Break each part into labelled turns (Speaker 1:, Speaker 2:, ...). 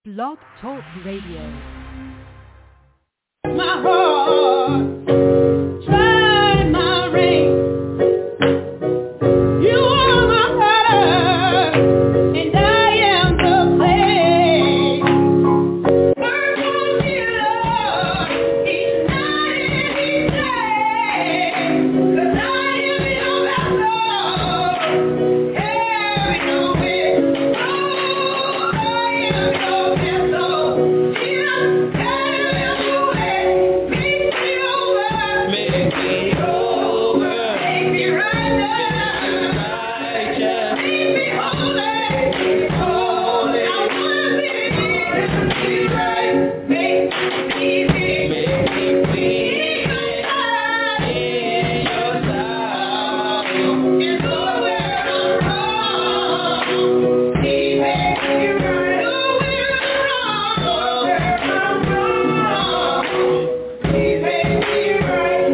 Speaker 1: Blog Talk Radio.
Speaker 2: My heart, try my ring. You are my heart, and I am the clay. Work on me, Lord, each night and each day. 'Cause I am your vessel, carry no weight. Oh, I am your vessel. Jesus, carry your weight. Make me over. Make me over. Make me right now. Make me holy. Holy. I wanna be right. Make me clean. Make me clean. In your sight. It's nowhere I'm wrong. He makes me right. Nowhere I'm wrong. He makes me right.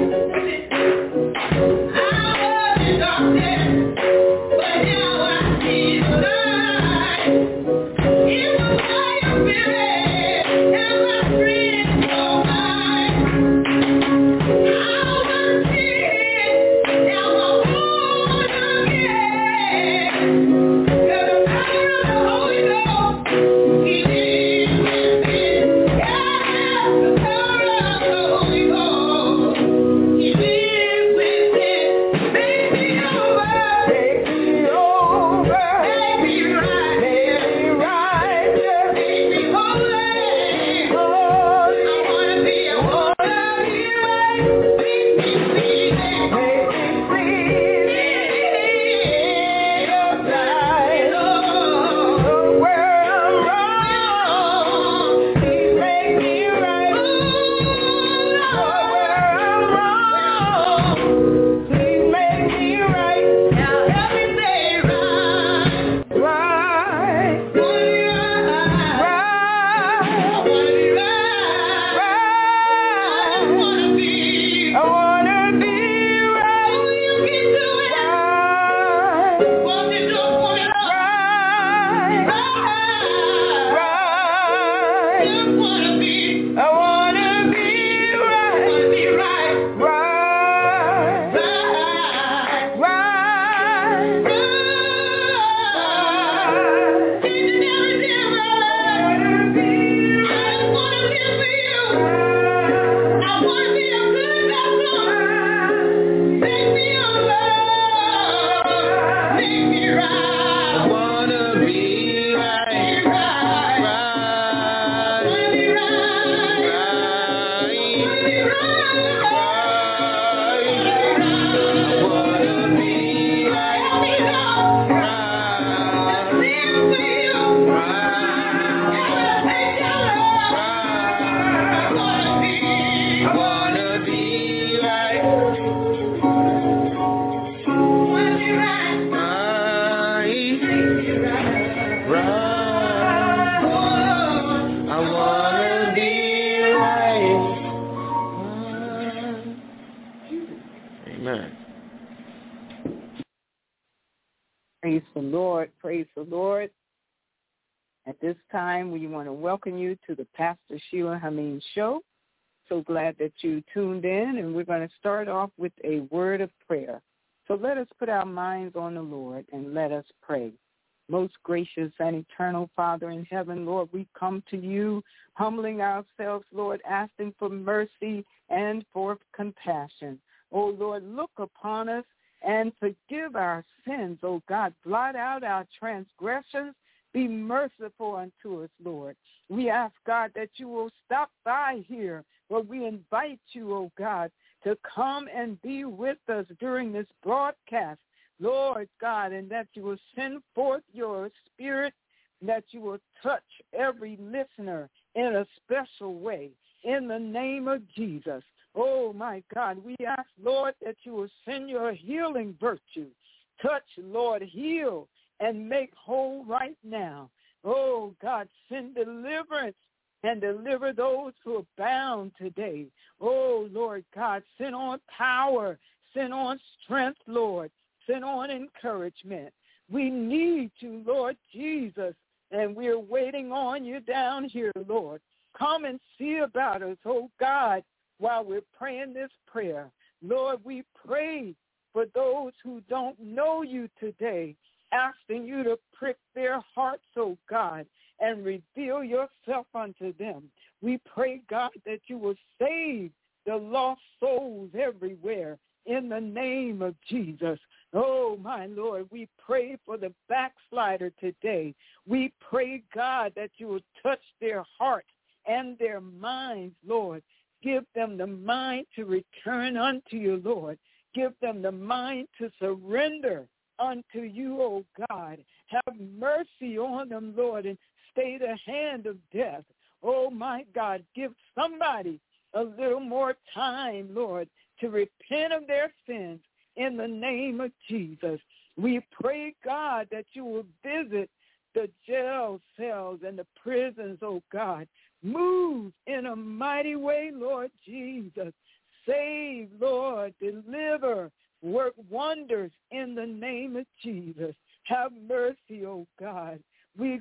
Speaker 2: I was in darkness, but now I see the light. It was by your spirit, and my friends know mine. I was dead, now I'm born again. 'Cause the power of the Holy Ghost, He lives within. Yeah, the power of the Holy Ghost, He lives within. Make me over. Make me over. Make me right. Make me righteous. Make me holy. Holy. I wanna be right. Make me clean. Make me clean. In your sight. Lord, where I'm wrong, Please make me right. Lord, where I'm wrong, Please make me right. Now help me say right. Right. Wanna be right. Right. I wanna be right. Right. I wanna be right. Oh, you can do it. Right. Walk the door for me, Lord. Right. Right. Just wanna be. I wanna be right. Wanna be right. Right. Right. Right. Changing everything around. I just wanna live for you. I wanna be a good vessel. Make me over. Make me right. I wanna be right. Right. Wanna be right. Wanna be right. Wanna be right. Help me, Lord. Let's live for you. Elevate your love. I wanna be right. Wanna be right. I wanna be right. Amen.
Speaker 3: Praise the Lord. Praise the Lord. At this time, we want to welcome you to the Pastor Sheila Hameen Show. So glad that you tuned in, and we're going to start off with a word of prayer. So let us put our minds on the Lord and let us pray. Most gracious and eternal Father in heaven, Lord, we come to you humbling ourselves, Lord, asking for mercy and for compassion. Oh, Lord, look upon us and forgive our sins, oh God. Blot out our transgressions. Be merciful unto us, Lord. We ask, God, that you will stop by here, but we invite you, oh God, to come and be with us during this broadcast, Lord God, and that you will send forth your spirit, that you will touch every listener in a special way, in the name of Jesus. Oh, my God, we ask, Lord, that you will send your healing virtue. Touch, Lord, heal and make whole right now. Oh, God, send deliverance and deliver those who are bound today. Oh, Lord God, send on power, send on strength, Lord, send on encouragement. We need you, Lord Jesus, and we're waiting on you down here, Lord. Come and see about us, oh God, while we're praying this prayer. Lord, we pray for those who don't know you today, asking you to prick their hearts, oh God, and reveal yourself unto them. We pray, God, that you will save the lost souls everywhere in the name of Jesus. Oh, my Lord, we pray for the backslider today. We pray, God, that you will touch their hearts and their minds, Lord. Give them the mind to return unto you, Lord. Give them the mind to surrender unto you, oh God. Have mercy on them, Lord, and stay the hand of death. Oh, my God, give somebody a little more time, Lord, to repent of their sins in the name of Jesus. We pray, God, that you will visit the jail cells and the prisons, oh God. Move in a mighty way, Lord Jesus. Save, Lord, deliver, work wonders in the name of Jesus. Have mercy, oh God. We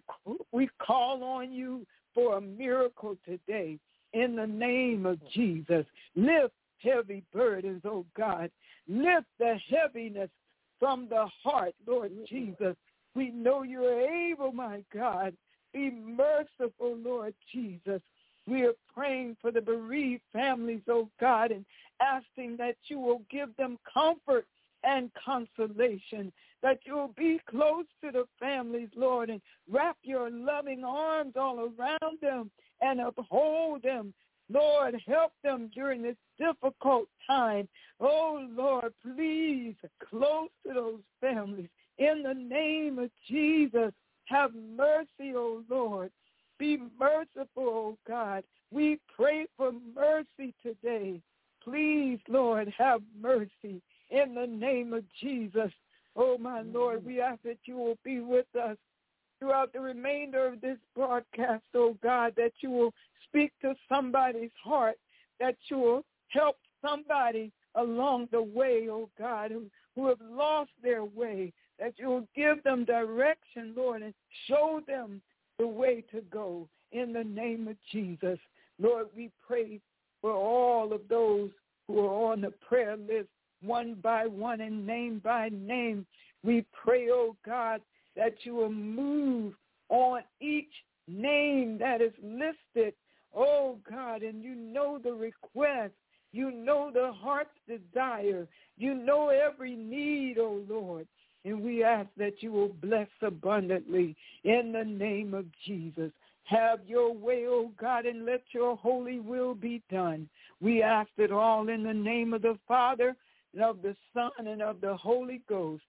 Speaker 3: call on you for a miracle today in the name of Jesus. Lift heavy burdens, oh God. Lift the heaviness from the heart, Lord Jesus. We know you're able, my God. Be merciful, Lord Jesus. We are praying for the bereaved families, oh God, and asking that you will give them comfort and consolation, that you will be close to the families, Lord, and wrap your loving arms all around them and uphold them. Lord, help them during this difficult time. Oh, Lord, please, close to those families. In the name of Jesus, have mercy, oh Lord. Be merciful, oh God. We pray for mercy today. Please, Lord, have mercy in the name of Jesus. Oh, my Lord, we ask that you will be with us throughout the remainder of this broadcast, oh God, that you will speak to somebody's heart, that you will help somebody along the way, oh God, who have lost their way, that you will give them direction, Lord, and show them the way to go in the name of Jesus. Lord, we pray for all of those who are on the prayer list, one by one and name by name. We pray, oh God, that you will move on each name that is listed, oh God, and you know the request. You know the heart's desire. You know every need, oh Lord. And we ask that you will bless abundantly in the name of Jesus. Have your way, oh God, and let your holy will be done. We ask it all in the name of the Father, and of the Son, and of the Holy Ghost.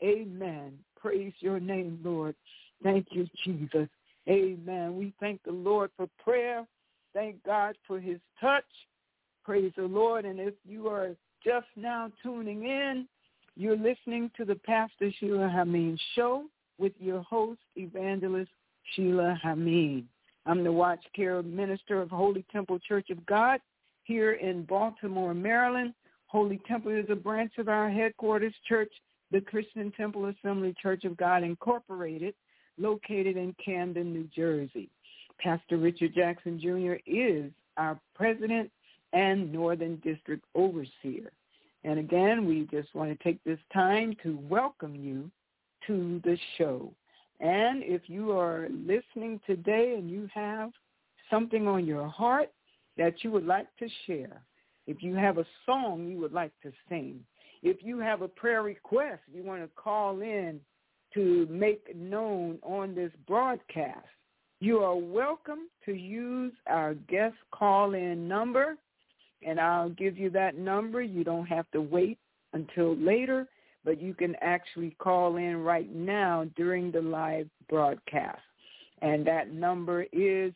Speaker 3: Amen. Praise your name, Lord. Thank you, Jesus. Amen. We thank the Lord for prayer. Thank God for his touch. Praise the Lord. And if you are just now tuning in, you're listening to the Pastor Sheila Hameen Show with your host, Evangelist Sheila Hameen. I'm the Watch Care Minister of Holy Temple Church of God here in Baltimore, Maryland. Holy Temple is a branch of our headquarters church, the Christian Temple Assembly Church of God Incorporated, located in Camden, New Jersey. Pastor Richard Jackson, Jr. is our president and Northern District Overseer. And again, we just want to take this time to welcome you to the show. And if you are listening today and you have something on your heart that you would like to share, if you have a song you would like to sing, if you have a prayer request you want to call in to make known on this broadcast, you are welcome to use our guest call-in number, and I'll give you that number. You don't have to wait until later, but you can actually call in right now during the live broadcast. And that number is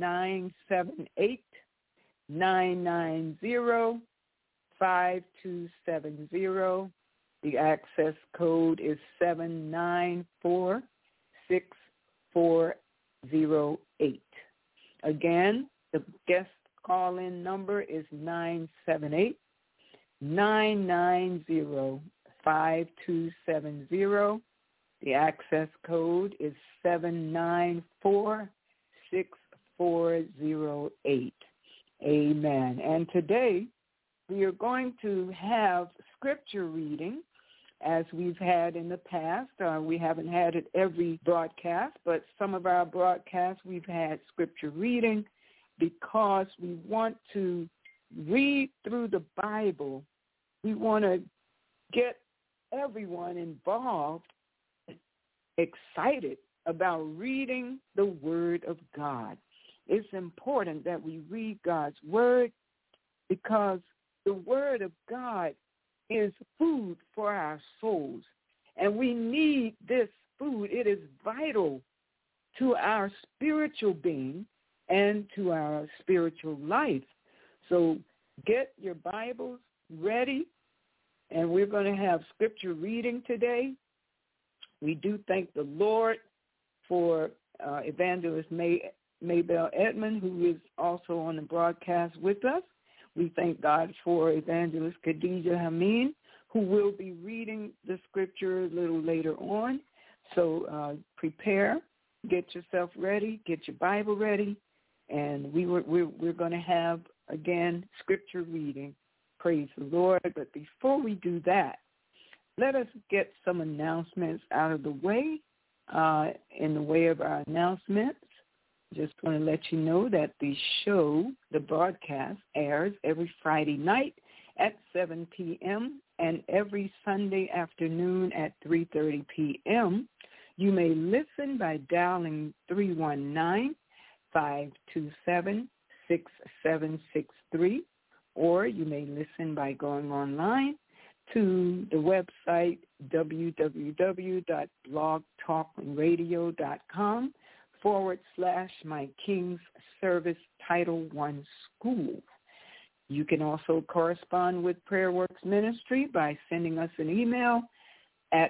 Speaker 3: 978-990-5270. The access code is 794-6408. Again, the guest call-in number is 978-990-5270. The access code is 794-6408. Amen. And today we are going to have scripture reading as we've had in the past. We haven't had it every broadcast, but some of our broadcasts we've had scripture reading because we want to read through the Bible. We want to get everyone involved, excited about reading the Word of God. It's important that we read God's Word because the Word of God is food for our souls, and we need this food. It is vital to our spiritual being and to our spiritual life. So get your Bibles ready, and we're going to have scripture reading today. We do thank the Lord for Evangelist Maybelle Edmond, who is also on the broadcast with us. We thank God for Evangelist Khadijah Hameen, who will be reading the scripture a little later on. So prepare, get yourself ready, get your Bible ready, and we're going to have, again, scripture reading. Praise the Lord. But before we do that, let us get some announcements out of the way. In the way of our announcements, just want to let you know that the show, the broadcast, airs every Friday night at 7 p.m. and every Sunday afternoon at 3:30 p.m. You may listen by dialing 319-527-6763, or you may listen by going online to the website www.blogtalkradio.com/My King's Service Title I School. You can also correspond with PrayerWorks Ministry by sending us an email at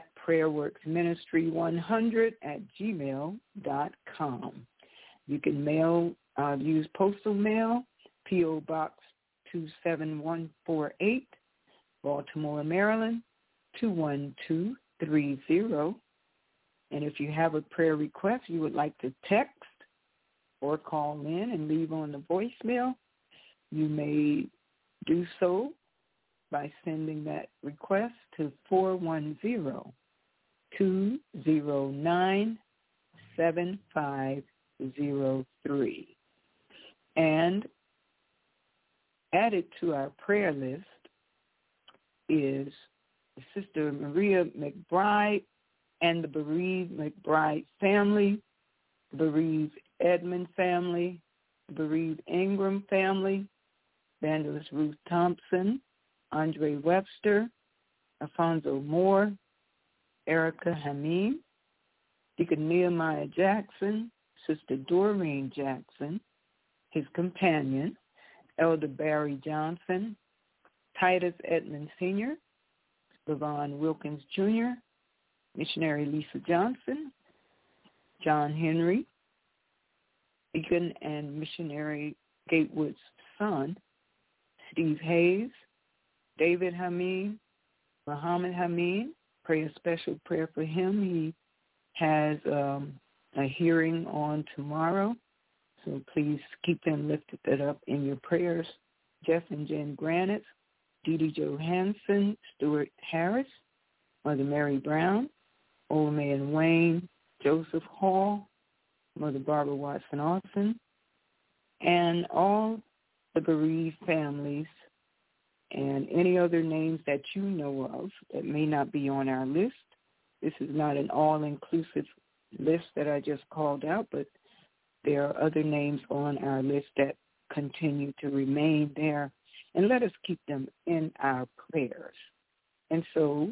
Speaker 3: prayerworksministry100@gmail.com. You can use postal mail, P.O. Box 27148, Baltimore, Maryland, 21230. And if you have a prayer request you would like to text or call in and leave on the voicemail, you may do so by sending that request to 410-209-7503. And added to our prayer list is Sister Maria McBride and the bereaved McBride family, the bereaved Edmond family, the bereaved Ingram family, Evangelist Ruth Thompson, Andre Webster, Alfonso Moore, Erica Hameen, Deacon Nehemiah Jackson, Sister Doreen Jackson, his companion, Elder Barry Johnson, Titus Edmond Sr., Levon Wilkins Jr., Missionary Lisa Johnson, John Henry, Deacon and Missionary Gatewood's son, Steve Hayes, David Hameen, Muhammad Hameen. Pray a special prayer for him. He has a hearing on tomorrow, so please keep them lifted up in your prayers. Jeff and Jen Granite, Dee Dee Johansson, Stuart Harris, Mother Mary Brown, Old Man Wayne, Joseph Hall, Mother Barbara Watson Austin, and all the bereaved families and any other names that you know of that may not be on our list. This is not an all-inclusive list that I just called out, but there are other names on our list that continue to remain there, and let us keep them in our prayers. And so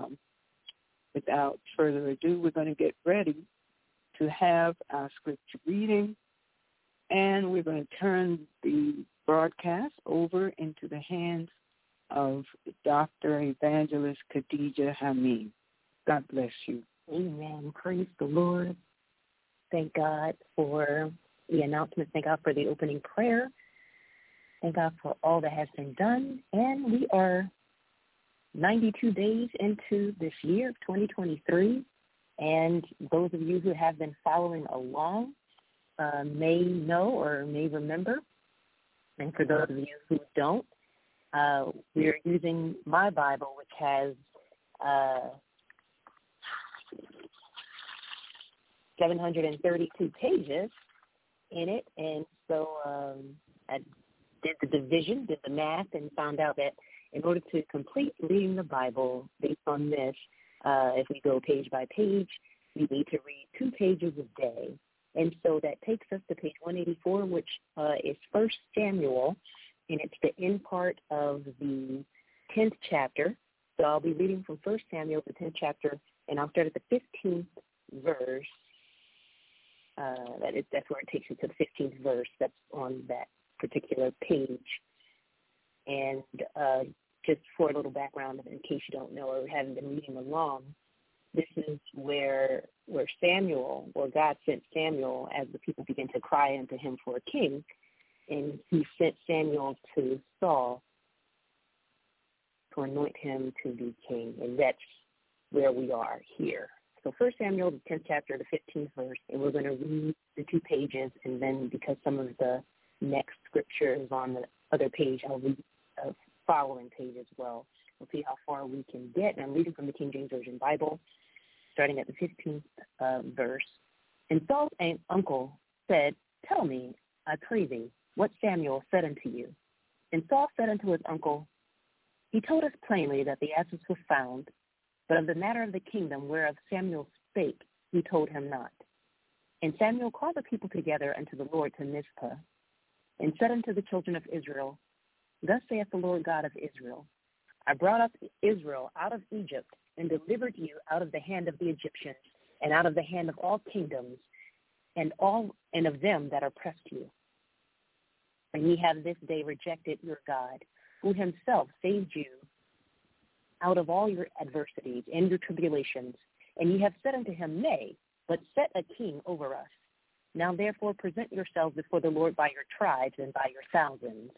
Speaker 3: without further ado, we're going to get ready to have our scripture reading, and we're going to turn the broadcast over into the hands of Dr. Evangelist Khadijah Hameen. God bless you.
Speaker 4: Amen. Praise the Lord. Thank God for the announcement. Thank God for the opening prayer. Thank God for all that has been done. And we are 92 days into this year of 2023. And those of you who have been following along may know or may remember. And for those of you who don't, we are using my Bible, which has 732 pages in it. And so I did the division, did the math, and found out that in order to complete reading the Bible based on this, if we go page by page, we need to read 2 pages a day. And so that takes us to page 184, which is 1 Samuel, and it's the end part of the 10th chapter. So I'll be reading from 1 Samuel, the 10th chapter, and I'll start at the 15th verse. That's where it takes you to the 15th verse. That's on that particular page. And just for a little background, in case you don't know or haven't been reading along, this is where Samuel, or God sent Samuel as the people began to cry unto him for a king, and he sent Samuel to Saul to anoint him to be king, and that's where we are here. So 1 Samuel, the 10th chapter, the 15th verse, and we're going to read the 2 pages, and then because some of the next scripture is on the other page, I'll read a following page as well. We'll see how far we can get. And I'm reading from the King James Version Bible, starting at the 15th verse. And Saul's uncle said, "Tell me, I pray thee, what Samuel said unto you." And Saul said unto his uncle, "He told us plainly that the asses were found, but of the matter of the kingdom whereof Samuel spake, he told him not." And Samuel called the people together unto the Lord to Mizpah, and said unto the children of Israel, "Thus saith the Lord God of Israel, I brought up Israel out of Egypt, and delivered you out of the hand of the Egyptians, and out of the hand of all kingdoms, and of them that oppressed you. And ye have this day rejected your God, who himself saved you out of all your adversities and your tribulations. And ye have said unto him, Nay, but set a king over us. Now therefore present yourselves before the Lord by your tribes and by your thousands."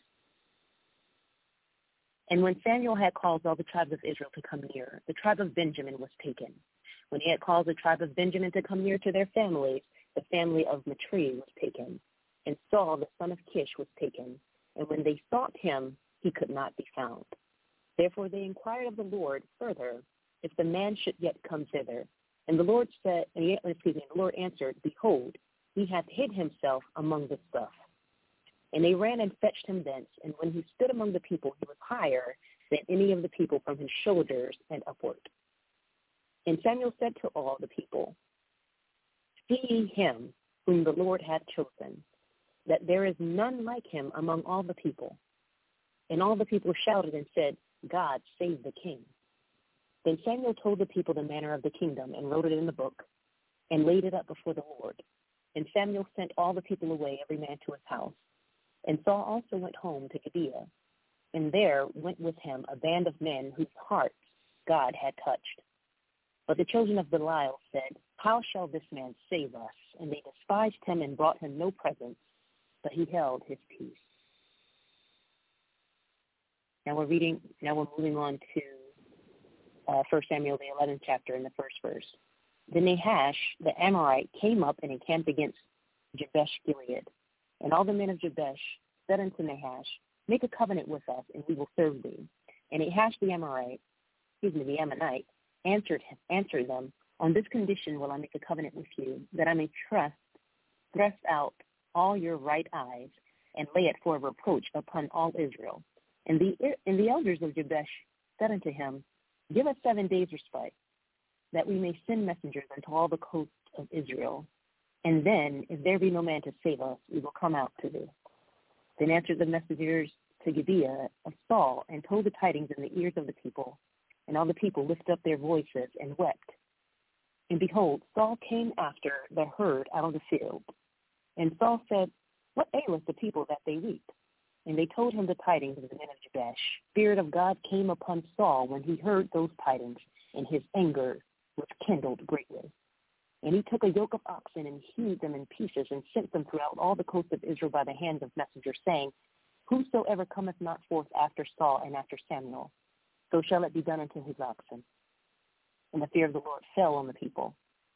Speaker 4: And when Samuel had called all the tribes of Israel to come near, the tribe of Benjamin was taken. When he had called the tribe of Benjamin to come near to their families, the family of Matri was taken. And Saul, the son of Kish, was taken. And when they sought him, he could not be found. Therefore they inquired of the Lord further, if the man should yet come thither. And the Lord said, the Lord answered, Behold, he hath hid himself among the stuff. And they ran and fetched him thence, and when he stood among the people, he was higher than any of the people from his shoulders and upward. And Samuel said to all the people, See ye him whom the Lord hath chosen, that there is none like him among all the people. And all the people shouted and said, God save the king. Then Samuel told the people the manner of the kingdom, and wrote it in the book, and laid it up before the Lord. And Samuel sent all the people away, every man to his house. And Saul also went home to Gibeah, and there went with him a band of men whose hearts God had touched. But the children of Belial said, How shall this man save us? And they despised him and brought him no presents, but he held his peace. Now we're moving on to 1 Samuel, the 11th chapter, in the first verse. Then Nahash, the Amorite, came up and encamped against Jabesh Gilead. And all the men of Jabesh said unto Nahash, Make a covenant with us, and we will serve thee. And Nahash the Ammonite, answered them, On this condition will I make a covenant with you, that I may thrust out all your right eyes, and lay it for a reproach upon all Israel. And the elders of Jabesh said unto him, Give us 7 days' respite, that we may send messengers unto all the coast of Israel. And then, if there be no man to save us, we will come out to thee. Then answered the messengers to Gibeah of Saul, and told the tidings in the ears of the people. And all the people lifted up their voices and wept. And behold, Saul came after the herd out of the field. And Saul said, What aileth the people that they weep? And they told him the tidings of the men of Jabesh. Spirit of God came upon Saul when he heard those tidings, and his anger was kindled greatly. And he took a yoke of oxen and hewed them in pieces, and sent them throughout all the coast of Israel by the hands of messengers, saying, Whosoever cometh not forth after Saul and after Samuel, so shall it be done unto his oxen. And the fear of the Lord fell on the people.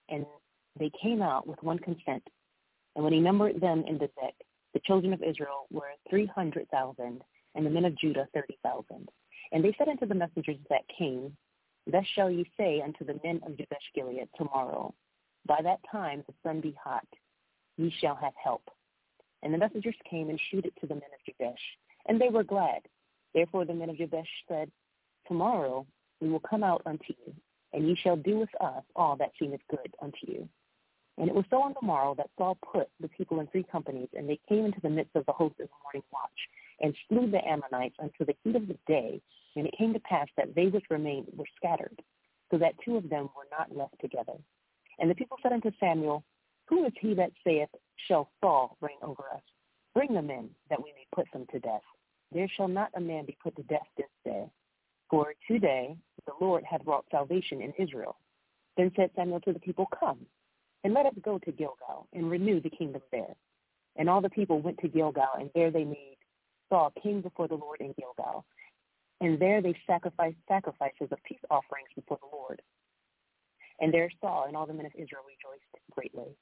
Speaker 4: And they came out with one consent. And when he numbered them in Bezek, the children of Israel were 300,000, and the men of Judah 30,000. And they said unto the messengers that came, Thus shall ye say unto the men of Jabesh Gilead tomorrow, By that time the sun be hot, ye shall have help. And the messengers came and shewed it to the men of Jabesh, and they were glad. Therefore the men of Jabesh said, Tomorrow we will come out unto you, and ye shall do with us all that seemeth good unto you. And it was so on the morrow that Saul put the people in 3 companies, and they came into the midst of the host in the morning watch, and slew the Ammonites until the heat of the day. And it came to pass that they which remained were scattered, so that 2 of them were not left together. And the people said unto Samuel, Who is he that saith, Shall Saul reign over us? Bring them in, that we may put them to death. There shall not a man be put to death this day. For today the Lord hath wrought salvation in Israel. Then said Samuel to the people, Come, and let us go to Gilgal, and renew the kingdom there. And all the people went to Gilgal, and there they made Saul king before the Lord in Gilgal. And there they sacrificed sacrifices of peace offerings before the Lord. And there Saul and all the men of Israel rejoiced greatly.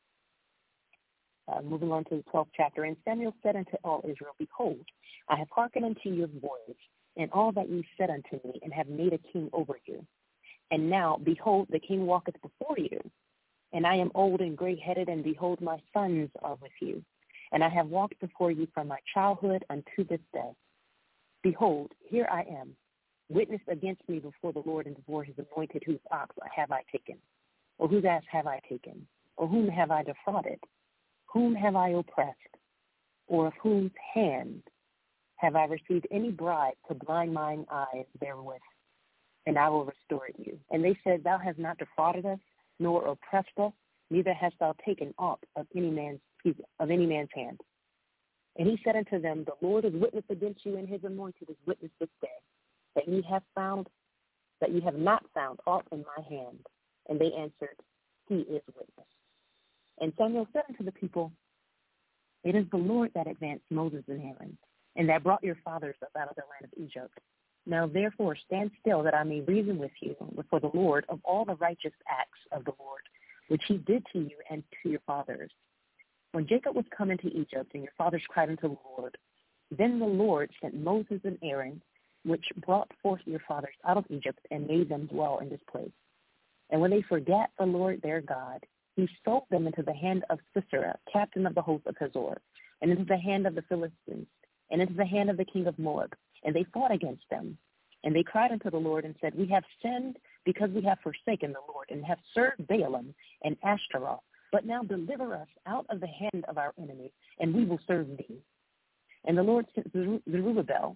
Speaker 4: Moving on to the 12th chapter. And Samuel said unto all Israel, Behold, I have hearkened unto your voice, and all that ye said unto me, and have made a king over you. And now, behold, the king walketh before you. And I am old and gray-headed, and behold, my sons are with you. And I have walked before you from my childhood unto this day. Behold, here I am, witness against me before the Lord and before his anointed, whose ox have I taken? Or whose ass have I taken? Or whom have I defrauded? Whom have I oppressed? Or of whose hand have I received any bribe to blind mine eyes therewith? And I will restore it you. And they said, Thou hast not defrauded us, nor oppressed us, neither hast thou taken aught of any man's hand. And he said unto them, The Lord is witness against you, and his anointed is witness this day, that ye have not found aught in my hand. And they answered, He is witness. And Samuel said unto the people, It is the Lord that advanced Moses and Aaron, and that brought your fathers up out of the land of Egypt. Now therefore stand still, that I may reason with you before the Lord of all the righteous acts of the Lord, which he did to you and to your fathers. When Jacob was come into Egypt, and your fathers cried unto the Lord, then the Lord sent Moses and Aaron, which brought forth your fathers out of Egypt, and made them dwell in this place. And when they forgat the Lord their God, he sold them into the hand of Sisera, captain of the host of Hazor, and into the hand of the Philistines, and into the hand of the king of Moab. And they fought against them. And they cried unto the Lord and said, We have sinned because we have forsaken the Lord, and have served Baalim and Ashtaroth. But now deliver us out of the hand of our enemies, and we will serve thee. And the Lord sent Zerubbabel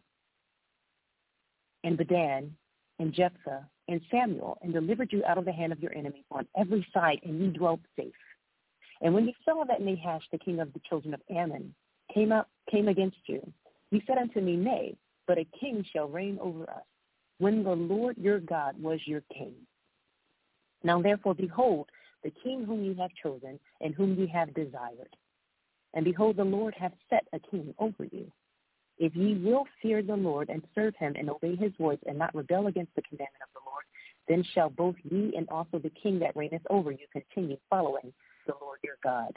Speaker 4: and Bedan and Jephthah and Samuel, and delivered you out of the hand of your enemies on every side, and ye dwelt safe. And when you saw that Nahash, the king of the children of Ammon, came against you, you said unto me, Nay, but a king shall reign over us, when the Lord your God was your king. Now therefore, behold, the king whom you have chosen, and whom ye have desired. And behold, the Lord hath set a king over you. If ye will fear the Lord, and serve him, and obey his voice, and not rebel against the commandment of the Lord, then shall both ye and also the king that reigneth over you continue following the Lord your God.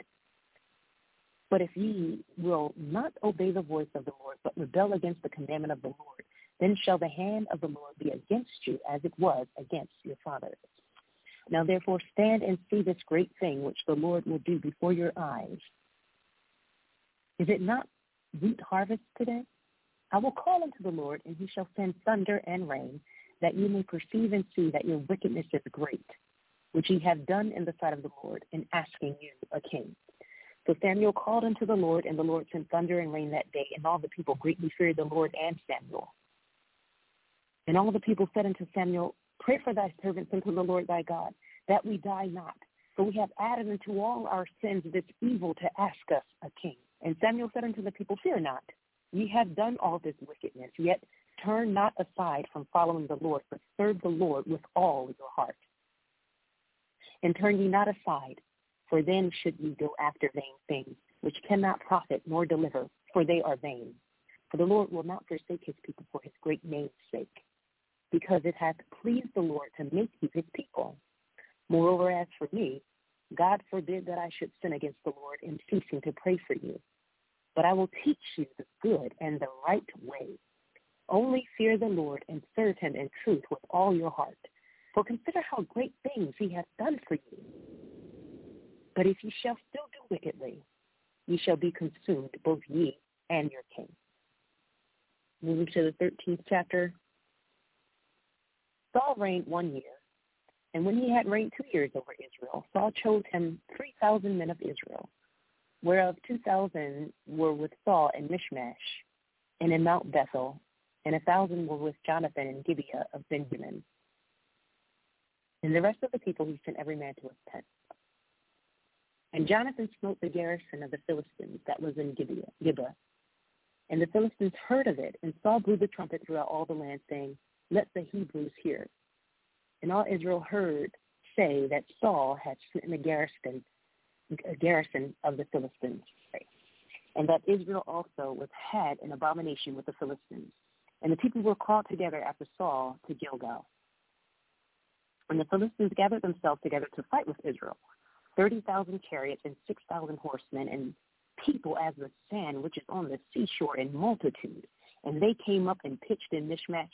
Speaker 4: But if ye will not obey the voice of the Lord, but rebel against the commandment of the Lord, then shall the hand of the Lord be against you, as it was against your fathers. Now therefore stand and see this great thing which the Lord will do before your eyes. Is it not wheat harvest today? I will call unto the Lord, and he shall send thunder and rain, that you may perceive and see that your wickedness is great, which ye have done in the sight of the Lord, in asking you a king. So Samuel called unto the Lord, and the Lord sent thunder and rain that day, and all the people greatly feared the Lord and Samuel. And all the people said unto Samuel, Pray for thy servants unto the Lord thy God, that we die not. For we have added unto all our sins this evil to ask us a king. And Samuel said unto the people, Fear not. Ye have done all this wickedness, yet turn not aside from following the Lord, but serve the Lord with all your heart. And turn ye not aside, for then should ye go after vain things, which cannot profit nor deliver, for they are vain. For the Lord will not forsake his people for his great name's sake, because it hath pleased the Lord to make you his people. Moreover, as for me, God forbid that I should sin against the Lord in ceasing to pray for you. But I will teach you the good and the right way. Only fear the Lord and serve him in truth with all your heart. For consider how great things he hath done for you. But if ye shall still do wickedly, ye shall be consumed, both ye and your king. Moving to the 13th chapter. Saul reigned 1 year. And when he had reigned 2 years over Israel, Saul chose him 3,000 men of Israel, whereof 2,000 were with Saul in Michmash and in Mount Bethel, and 1,000 were with Jonathan in Gibeah of Benjamin. And the rest of the people he sent every man to his tent. And Jonathan smote the garrison of the Philistines that was in Gibeah. And the Philistines heard of it, and Saul blew the trumpet throughout all the land, saying, Let the Hebrews hear. And all Israel heard say that Saul had smitten a garrison of the Philistines, and that Israel also had an abomination with the Philistines. And the people were called together after Saul to Gilgal. And the Philistines gathered themselves together to fight with Israel, 30,000 chariots and 6,000 horsemen, and people as the sand which is on the seashore in multitude. And they came up and pitched in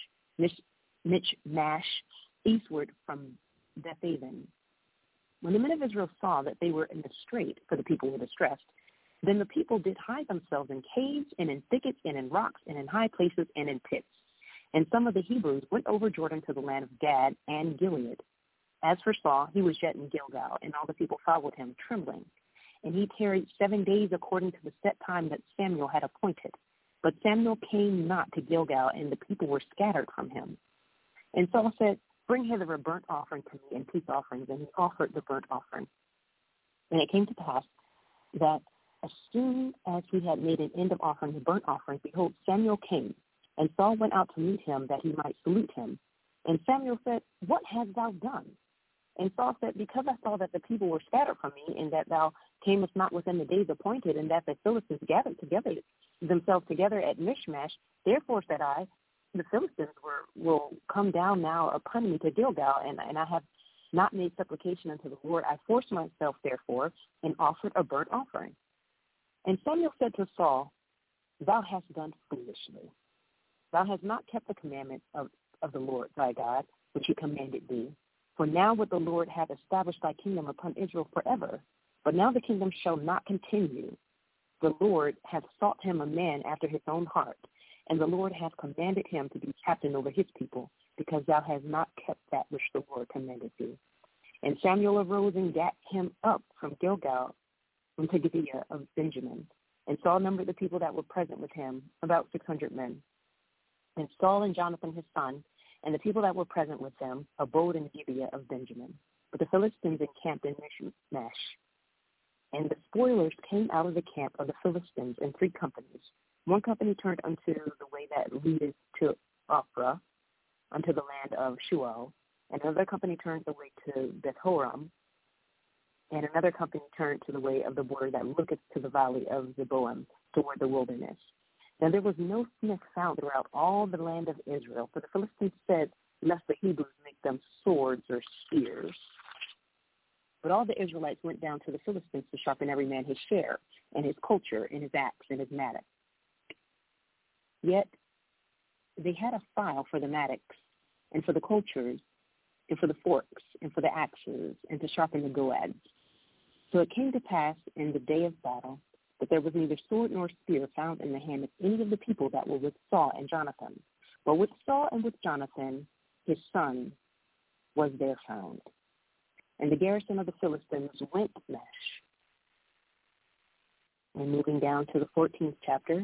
Speaker 4: Michmash, eastward from Bethaven. When the men of Israel saw that they were in the strait, for the people were distressed, then the people did hide themselves in caves and in thickets and in rocks and in high places and in pits. And some of the Hebrews went over Jordan to the land of Gad and Gilead. As for Saul, he was yet in Gilgal, and all the people followed him, trembling. And he tarried 7 days according to the set time that Samuel had appointed. But Samuel came not to Gilgal, and the people were scattered from him. And Saul said, Bring hither a burnt offering to me and peace offerings. And he offered the burnt offering. And it came to pass that as soon as he had made an end of offering the burnt offering, behold, Samuel came. And Saul went out to meet him, that he might salute him. And Samuel said, What hast thou done? And Saul said, Because I saw that the people were scattered from me, and that thou camest not within the days appointed, and that the Philistines gathered themselves together at Michmash, therefore said I, the Philistines will come down now upon me to Gilgal, and I have not made supplication unto the Lord. I forced myself, therefore, and offered a burnt offering. And Samuel said to Saul, Thou hast done foolishly. Thou hast not kept the commandment of the Lord thy God, which he commanded thee. For now would the Lord have established thy kingdom upon Israel forever. But now the kingdom shall not continue. The Lord hath sought him a man after his own heart, and the Lord hath commanded him to be captain over his people, because thou hast not kept that which the Lord commanded thee. And Samuel arose and gat him up from Gilgal unto Gibeah of Benjamin. And Saul numbered the people that were present with him, about 600 men. And Saul and Jonathan his son, and the people that were present with them, abode in Gibeah of Benjamin. But the Philistines encamped in Michmash. And the spoilers came out of the camp of the Philistines in 3 companies. One company turned unto the way that leadeth to Ophrah, unto the land of Shual. And another company turned the way to Bethhoron. And another company turned to the way of the border that looketh to the valley of Zeboim, toward the wilderness. Now there was no smith found throughout all the land of Israel, for the Philistines said, Lest the Hebrews make them swords or spears. But all the Israelites went down to the Philistines to sharpen every man his share, and his culture, and his axe, and his mattock. Yet they had a file for the mattocks, and for the cultures, and for the forks, and for the axes, and to sharpen the goads. So it came to pass in the day of battle that there was neither sword nor spear found in the hand of any of the people that were with Saul and Jonathan. But with Saul and with Jonathan, his son, was there found. And the garrison of the Philistines went Mesh. And moving down to the 14th chapter.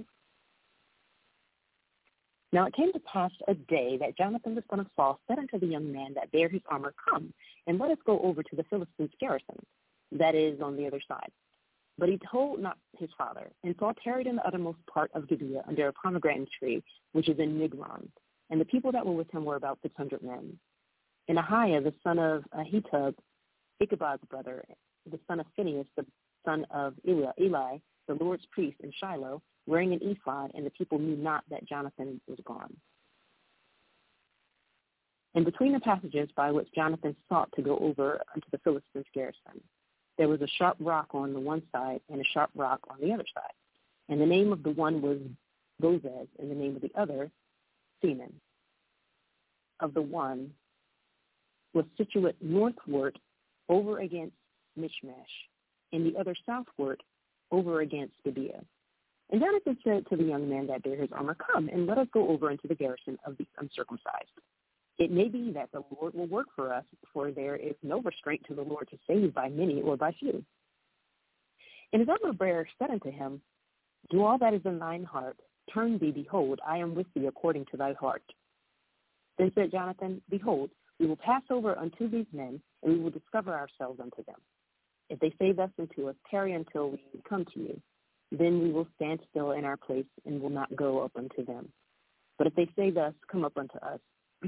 Speaker 4: Now it came to pass a day that Jonathan the son of Saul said unto the young man that bare his armor, Come, and let us go over to the Philistines' garrison, that is on the other side. But he told not his father. And Saul tarried in the uttermost part of Gibeah under a pomegranate tree, which is in Migron. And the people that were with him were about 600 men. And Ahiah, the son of Ahitub, Ichabod's brother, the son of Phinehas, the son of Eli, the Lord's priest in Shiloh, wearing an ephod, and the people knew not that Jonathan was gone. And between the passages by which Jonathan sought to go over unto the Philistines' garrison, there was a sharp rock on the one side and a sharp rock on the other side. And the name of the one was Bozez, and the name of the other, Semen. Of the one was situate northward over against Michmash, and the other southward over against Gibeah. And Jonathan said to the young man that bare his armor, Come, and let us go over into the garrison of the uncircumcised. It may be that the Lord will work for us, for there is no restraint to the Lord to save by many or by few. And his armor bearer said unto him, Do all that is in thine heart. Turn thee, behold, I am with thee according to thy heart. Then said Jonathan, Behold, we will pass over unto these men, and we will discover ourselves unto them. If they say thus unto us, Tarry until we come to you, then we will stand still in our place and will not go up unto them. But if they say thus, Come up unto us,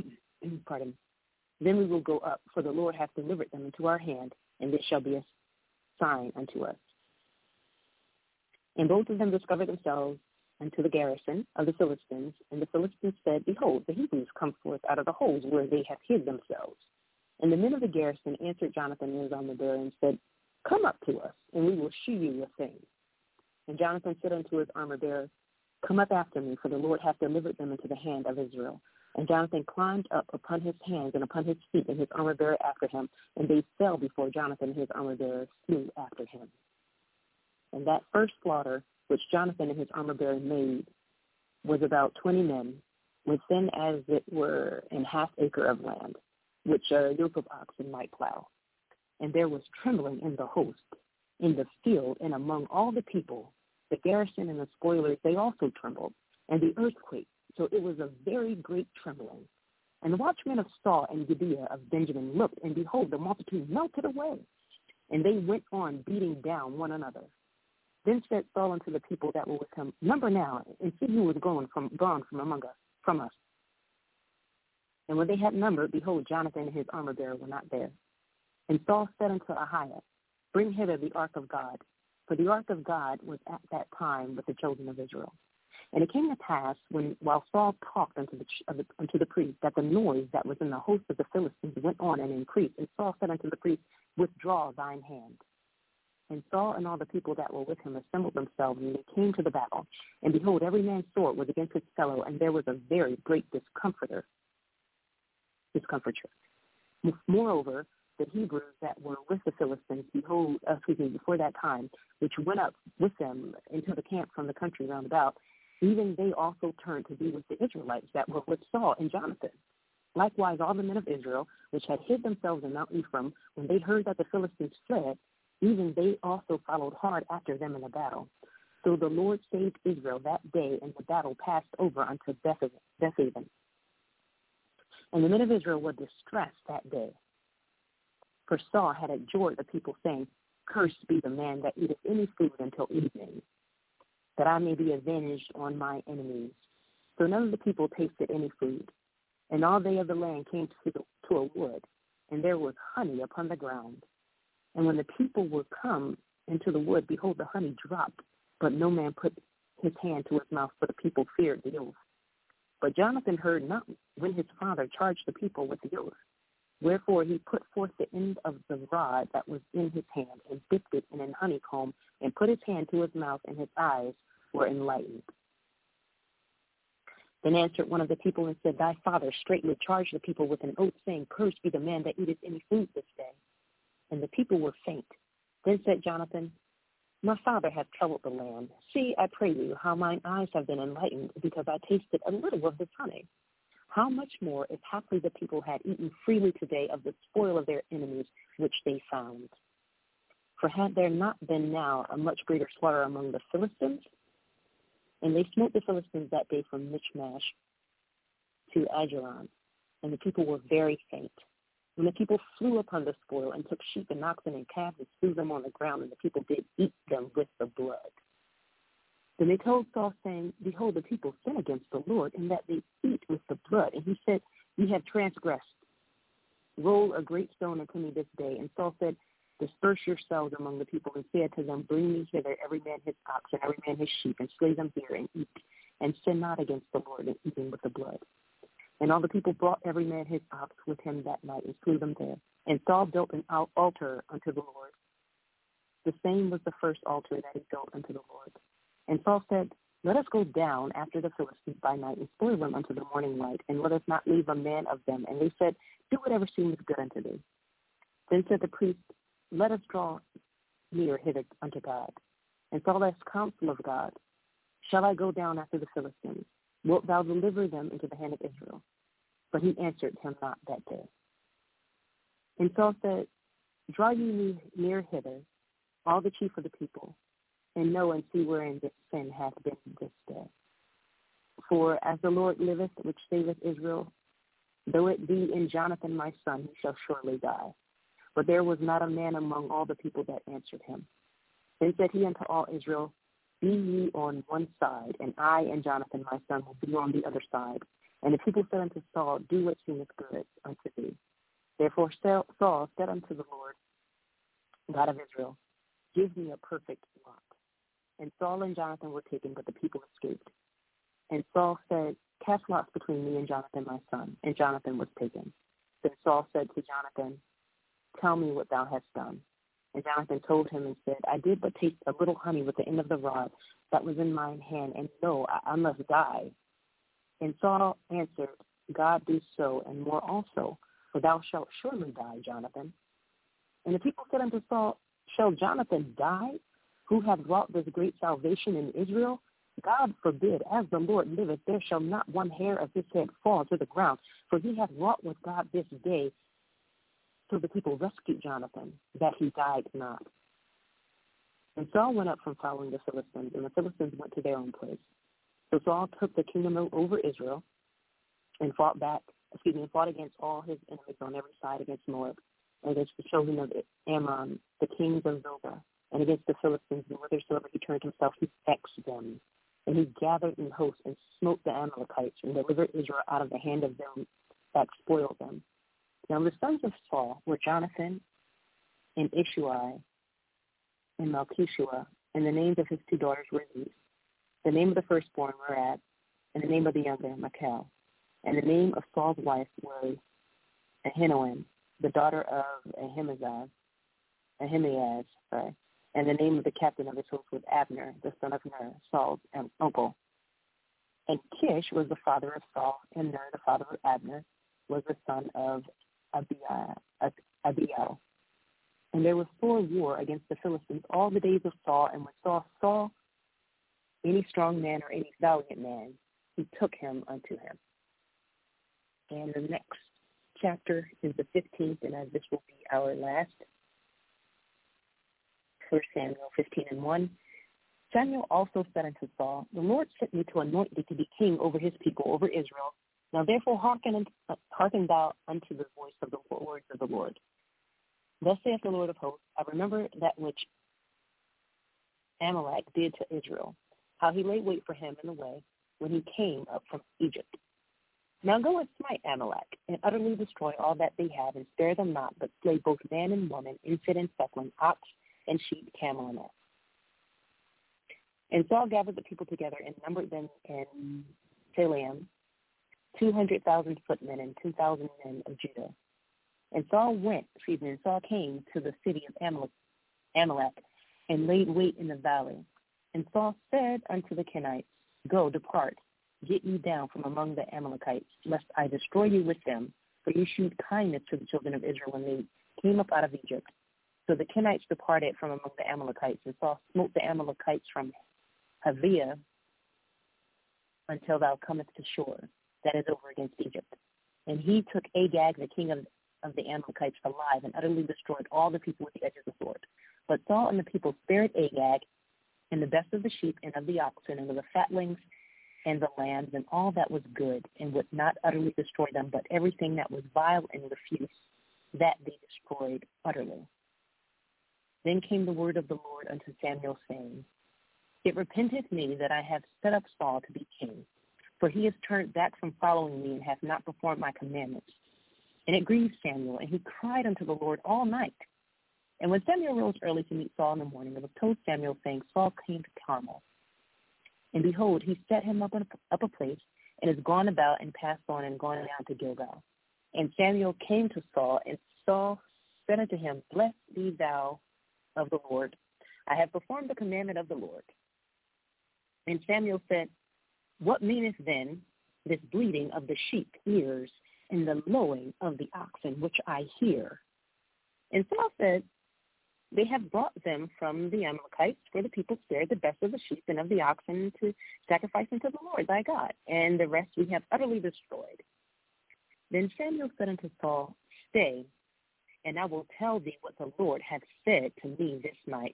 Speaker 4: then we will go up, for the Lord hath delivered them into our hand, and this shall be a sign unto us. And both of them discovered themselves unto the garrison of the Philistines, and the Philistines said, Behold, the Hebrews come forth out of the holes where they have hid themselves. And the men of the garrison answered Jonathan and his armor bearer and said, Come up to us, and we will shew you a thing. And Jonathan said unto his armor bearer, Come up after me, for the Lord hath delivered them into the hand of Israel. And Jonathan climbed up upon his hands and upon his feet, and his armor bearer after him, and they fell before Jonathan, and his armor bearer flew after him. And that first slaughter which Jonathan and his armor bearer made was about 20 men, within as it were an half acre of land, which a yoke of oxen might plow. And there was trembling in the host, in the field, and among all the people. The garrison and the spoilers, they also trembled, and the earth quaked. So it was a very great trembling. And the watchmen of Saul and Gibeah of Benjamin looked, and behold, the multitude melted away. And they went on beating down one another. Then said Saul unto the people that were with him, Number now, and see who was gone from us. And when they had numbered, behold, Jonathan and his armor bearer were not there. And Saul said unto Ahiah, Bring hither the ark of God, for the ark of God was at that time with the children of Israel. And it came to pass, while Saul talked unto the priest, that the noise that was in the host of the Philistines went on and increased. And Saul said unto the priest, Withdraw thine hand. And Saul and all the people that were with him assembled themselves, and they came to the battle. And behold, every man's sword was against his fellow, and there was a very great discomfiture. Moreover, the Hebrews that were with the Philistines, before that time, which went up with them into the camp from the country round about, even they also turned to be with the Israelites that were with Saul and Jonathan. Likewise, all the men of Israel, which had hid themselves in Mount Ephraim, when they heard that the Philistines fled, even they also followed hard after them in the battle. So the Lord saved Israel that day, and the battle passed over unto Bethaven. And the men of Israel were distressed that day. For Saul had adjured the people, saying, Cursed be the man that eateth any food until evening, that I may be avenged on my enemies. So none of the people tasted any food. And all they of the land came to a wood, and there was honey upon the ground. And when the people were come into the wood, behold, the honey dropped, but no man put his hand to his mouth, for the people feared the oath. But Jonathan heard not when his father charged the people with the oath. Wherefore he put forth the end of the rod that was in his hand, and dipped it in an honeycomb, and put his hand to his mouth, and his eyes were enlightened. Then answered one of the people and said, Thy father straightway charged the people with an oath, saying, Cursed be the man that eateth any food this day. And the people were faint. Then said Jonathan, My father hath troubled the land. See, I pray you, how mine eyes have been enlightened, because I tasted a little of this honey. How much more if haply the people had eaten freely today of the spoil of their enemies, which they found? For had there not been now a much greater slaughter among the Philistines? And they smote the Philistines that day from Michmash to Ajalon, and the people were very faint. When the people flew upon the spoil and took sheep and oxen and calves and threw them on the ground, and the people did eat them with the blood. Then they told Saul, saying, Behold, the people sin against the Lord, in that they eat with the blood. And he said, Ye have transgressed. Roll a great stone unto me this day. And Saul said, Disperse yourselves among the people, and say unto them, Bring me hither every man his ox and every man his sheep, and slay them here and eat, and sin not against the Lord in eating with the blood. And all the people brought every man his ox with him that night and slew them there. And Saul built an altar unto the Lord. The same was the first altar that he built unto the Lord. And Saul said, let us go down after the Philistines by night and spoil them unto the morning light, and let us not leave a man of them. And they said, do whatever seems good unto thee. Then said the priest, let us draw near hither unto God. And Saul asked counsel of God, shall I go down after the Philistines? Wilt thou deliver them into the hand of Israel? But he answered him not that day. And Saul said, draw ye near hither, all the chief of the people, and know and see wherein this sin hath been this day. For as the Lord liveth, which saveth Israel, though it be in Jonathan my son, he shall surely die. But there was not a man among all the people that answered him. Then said he unto all Israel, be ye on one side, and I and Jonathan my son will be on the other side. And the people said unto Saul, do what seemeth good unto thee. Therefore Saul said unto the Lord, God of Israel, give me a perfect lot. And Saul and Jonathan were taken, but the people escaped. And Saul said, cast lots between me and Jonathan my son. And Jonathan was taken. Then Saul said to Jonathan, tell me what thou hast done. And Jonathan told him and said, I did but taste a little honey with the end of the rod that was in mine hand, and lo, I must die. And Saul answered, God do so, and more also, for thou shalt surely die, Jonathan. And the people said unto Saul, shall Jonathan die, who hath wrought this great salvation in Israel? God forbid, as the Lord liveth, there shall not one hair of his head fall to the ground, for he hath wrought with God this day. So the people rescued Jonathan, that he died not. And Saul went up from following the Philistines, and the Philistines went to their own place. So Saul took the kingdom over Israel and fought against all his enemies on every side, against Moab, and against the children of Ammon, the kings of Zobah, and against the Philistines, and whithersoever he turned himself, he vexed them. And he gathered in hosts and smote the Amalekites, and delivered Israel out of the hand of them that spoiled them. Now the sons of Saul were Jonathan and Ishuai and Malchishua, and the names of his two daughters were these. The name of the firstborn, Merab, and the name of the younger, Michal. And the name of Saul's wife was Ahinoam, the daughter of Ahimaaz, and the name of the captain of his host was Abner, the son of Ner, Saul's uncle. And Kish was the father of Saul, and Ner, the father of Abner, was the son of Abiel. And there was sore war against the Philistines all the days of Saul, and when Saul saw any strong man or any valiant man, he took him unto him. And the next chapter is the 15th, and as this will be our last, 1 Samuel 15:1. Samuel also said unto Saul, the Lord sent me to anoint thee to be king over his people, over Israel. Now therefore hearken thou unto the voice of the words of the Lord. Thus saith the Lord of hosts, I remember that which Amalek did to Israel, how he laid wait for him in the way when he came up from Egypt. Now go and smite Amalek, and utterly destroy all that they have, and spare them not, but slay both man and woman, infant and suckling, ox and sheep, camel and ass. And Saul gathered the people together and numbered them in Telaim, 200,000 footmen and 2,000 men of Judah. And Saul came to the city of Amalek and laid wait in the valley. And Saul said unto the Kenites, go, depart, get ye down from among the Amalekites, lest I destroy you with them, for you shewed kindness to the children of Israel when they came up out of Egypt. So the Kenites departed from among the Amalekites, and Saul smote the Amalekites from Haviah until thou comest to shore, that is over against Egypt. And he took Agag, the king of the Amalekites, alive, and utterly destroyed all the people with the edge of the sword. But Saul and the people spared Agag, and the best of the sheep and of the oxen, and of the fatlings and the lambs, and all that was good, and would not utterly destroy them, but everything that was vile and refuse, that they destroyed utterly. Then came the word of the Lord unto Samuel, saying, it repenteth me that I have set up Saul to be king, for he has turned back from following me and hath not performed my commandments. And it grieved Samuel, and he cried unto the Lord all night. And when Samuel rose early to meet Saul in the morning, it was told Samuel, saying, Saul came to Carmel. And behold, he set him up a place, and has gone about and passed on and gone down to Gilgal. And Samuel came to Saul, and Saul said unto him, Blessed be thou of the Lord. I have performed the commandment of the Lord. And Samuel said, What meaneth then this bleating of the sheep ears and the lowing of the oxen which I hear? And Saul said, They have brought them from the Amalekites, for the people spared the best of the sheep and of the oxen to sacrifice unto the Lord thy God, and the rest we have utterly destroyed. Then Samuel said unto Saul, Stay, and I will tell thee what the Lord hath said to me this night.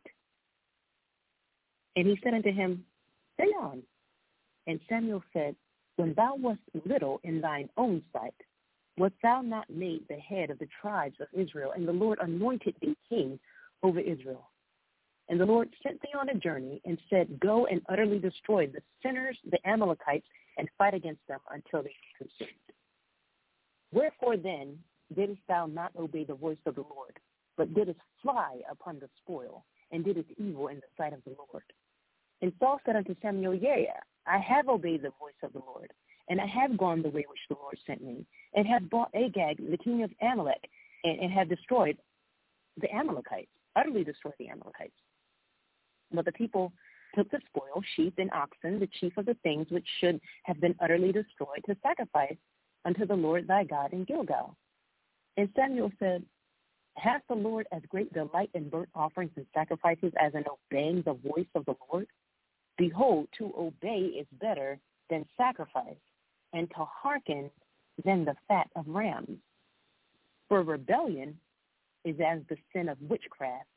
Speaker 4: And he said unto him, Say on. And Samuel said, When thou wast little in thine own sight, wast thou not made the head of the tribes of Israel, and the Lord anointed thee king over Israel? And the Lord sent thee on a journey and said, Go and utterly destroy the sinners, the Amalekites, and fight against them until they be consumed. Wherefore then didst thou not obey the voice of the Lord, but didst fly upon the spoil, and didst evil in the sight of the Lord? And Saul said unto Samuel, Yea, I have obeyed the voice of the Lord, and I have gone the way which the Lord sent me, and have brought Agag, the king of Amalek, and have destroyed the Amalekites, utterly destroyed the Amalekites. But the people took the spoil, sheep and oxen, the chief of the things which should have been utterly destroyed, to sacrifice unto the Lord thy God in Gilgal. And Samuel said, Hath the Lord as great delight in burnt offerings and sacrifices as in obeying the voice of the Lord? Behold, to obey is better than sacrifice, and to hearken than the fat of rams. For rebellion is as the sin of witchcraft,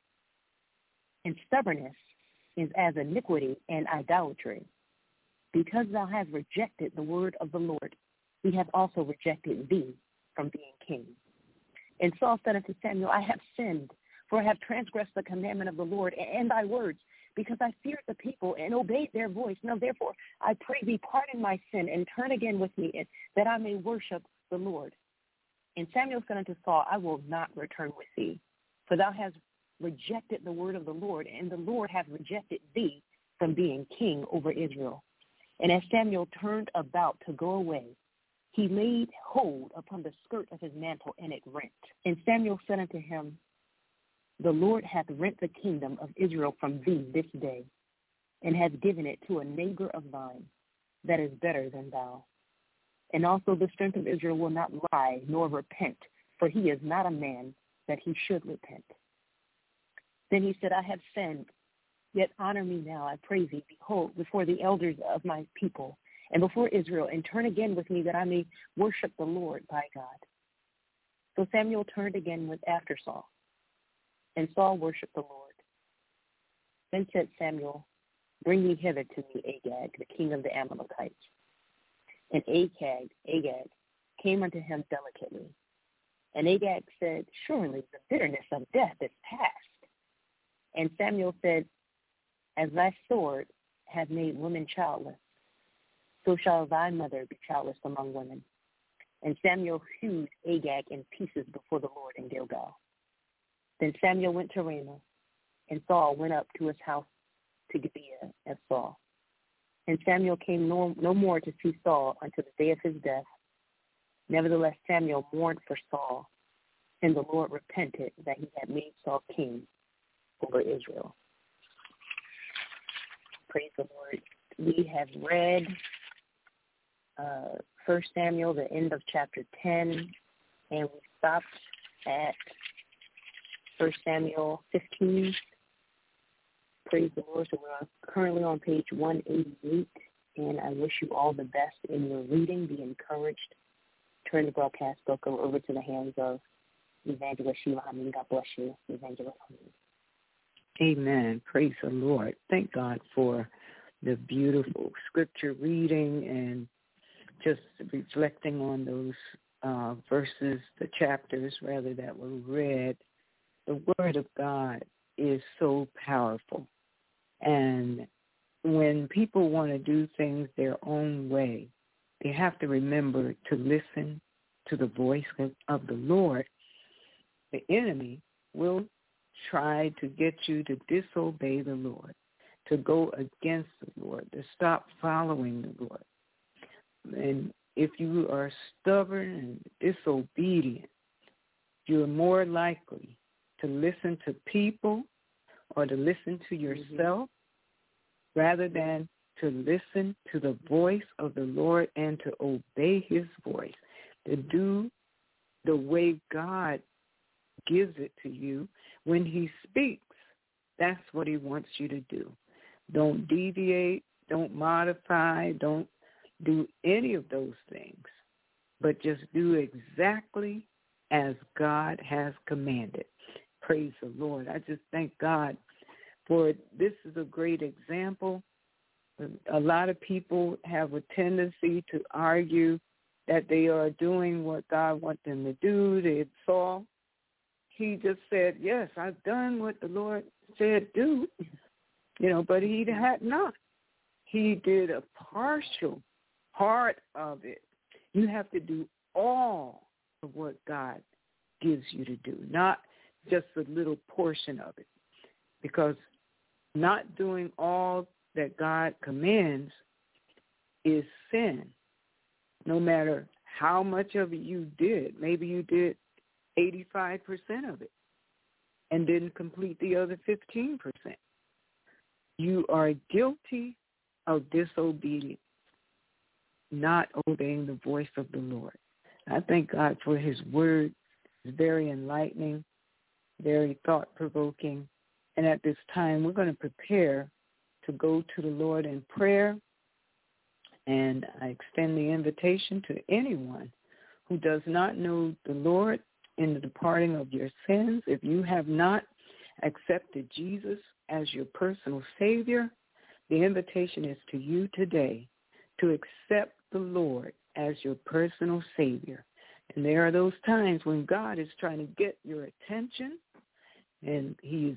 Speaker 4: and stubbornness is as iniquity and idolatry. Because thou hast rejected the word of the Lord, he hath also rejected thee from being king. And Saul said unto Samuel, I have sinned, for I have transgressed the commandment of the Lord and thy words, because I feared the people and obeyed their voice. Now therefore I pray thee, pardon my sin, and turn again with me, that I may worship the Lord. And Samuel said unto Saul, I will not return with thee, for thou hast rejected the word of the Lord, and the Lord hath rejected thee from being king over Israel. And as Samuel turned about to go away, he laid hold upon the skirt of his mantle, and it rent. And Samuel said unto him, The Lord hath rent the kingdom of Israel from thee this day, and hath given it to a neighbor of thine that is better than thou. And also the strength of Israel will not lie nor repent, for he is not a man that he should repent. Then he said, I have sinned, yet honor me now, I pray thee, behold, before the elders of my people, and before Israel, and turn again with me, that I may worship the Lord thy God. So Samuel turned again after Saul, and Saul worshipped the Lord. Then said Samuel, Bring me hither to me Agag, the king of the Amalekites. And Agag came unto him delicately. And Agag said, Surely the bitterness of death is past. And Samuel said, As thy sword hath made women childless, so shall thy mother be childless among women. And Samuel hewed Agag in pieces before the Lord in Gilgal. Then Samuel went to Ramah, and Saul went up to his house to Gibeah as Saul. And Samuel came no more to see Saul until the day of his death. Nevertheless, Samuel mourned for Saul, and the Lord repented that he had made Saul king over Israel. Praise the Lord. We have read 1 Samuel, the end of chapter 10, and we stopped at 1 Samuel 15. Praise the Lord. So we're currently on page 188, and I wish you all the best in your reading. Be encouraged. Turn the broadcast book over to the hands of Evangelist Sheila Hameen. God bless you, Evangelist Hameen.
Speaker 3: Amen. Praise the Lord. Thank God for the beautiful scripture reading and just reflecting on those verses, the chapters, rather, that were read. The Word of God is so powerful. And when people want to do things their own way, they have to remember to listen to the voice of the Lord. The enemy will try to get you to disobey the Lord, to go against the Lord, to stop following the Lord. And if you are stubborn and disobedient, you're more likely to listen to people or to listen to yourself rather than to listen to the voice of the Lord and to obey his voice, to do the way God gives it to you. When he speaks, that's what he wants you to do. Don't deviate, don't modify, don't do any of those things, but just do exactly as God has commanded. Praise the Lord. I just thank God for it. This is a great example. A lot of people have a tendency to argue that they are doing what God wants them to do. They saw. He just said, yes, I've done what the Lord said do, but he had not. He did a partial part of it. You have to do all of what God gives you to do, not just a little portion of it, because not doing all that God commands is sin, no matter how much of it you did. Maybe you did 85% of it and didn't complete the other 15%. You are guilty of disobedience, not obeying the voice of the Lord. I thank God for his word. It's very enlightening, very thought-provoking. And at this time, we're going to prepare to go to the Lord in prayer. And I extend the invitation to anyone who does not know the Lord in the departing of your sins. If you have not accepted Jesus as your personal Savior, the invitation is to you today to accept the Lord as your personal Savior. And there are those times when God is trying to get your attention and he's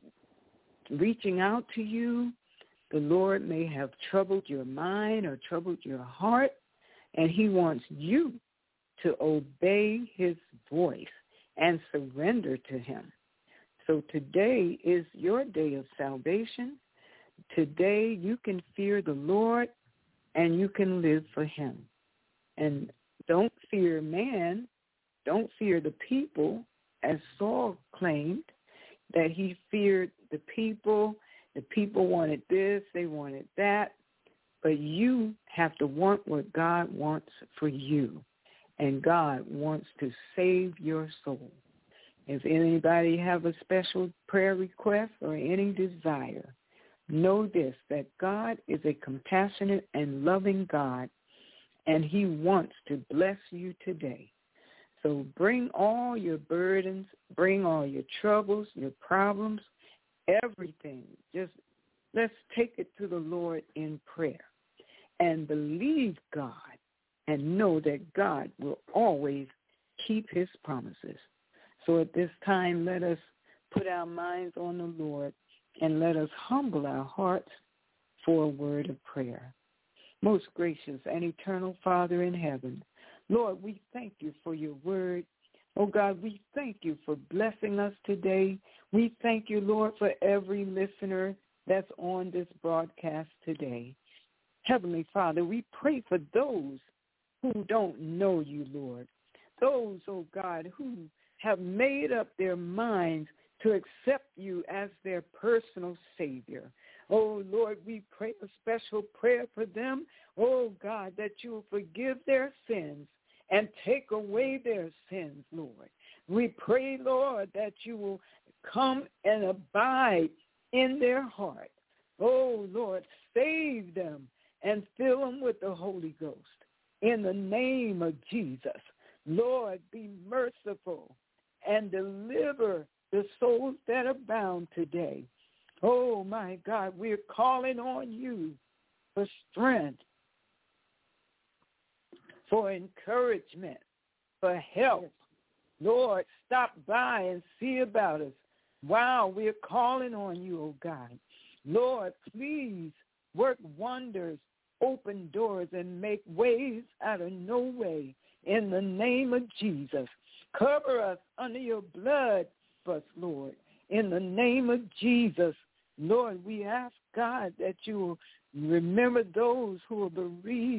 Speaker 3: reaching out to you. The Lord may have troubled your mind or troubled your heart, and he wants you to obey his voice and surrender to him. So today is your day of salvation. Today you can fear the Lord and you can live for him. And don't fear man, don't fear the people, as Saul claimed that he feared the people. The people wanted this, they wanted that. But you have to want what God wants for you. And God wants to save your soul. If anybody have a special prayer request or any desire, know this, that God is a compassionate and loving God, and he wants to bless you today. So bring all your burdens, bring all your troubles, your problems, everything. Just let's take it to the Lord in prayer and believe God and know that God will always keep his promises. So at this time, let us put our minds on the Lord and let us humble our hearts for a word of prayer. Most gracious and eternal Father in heaven, Lord, we thank you for your word. Oh, God, we thank you for blessing us today. We thank you, Lord, for every listener that's on this broadcast today. Heavenly Father, we pray for those who don't know you, Lord. Those, oh God, who have made up their minds to accept you as their personal Savior. Oh, Lord, we pray a special prayer for them. Oh, God, that you will forgive their sins and take away their sins, Lord. We pray, Lord, that you will come and abide in their heart. Oh, Lord, save them and fill them with the Holy Ghost. In the name of Jesus, Lord, be merciful and deliver the souls that are bound today. Oh, my God, we're calling on you for strength, for encouragement, for help. Lord, stop by and see about us. Wow, we're calling on you, oh God. Lord, please work wonders, open doors, and make ways out of no way in the name of Jesus. Cover us under your blood, first, Lord. In the name of Jesus, Lord, we ask, God, that you will remember those who are bereaved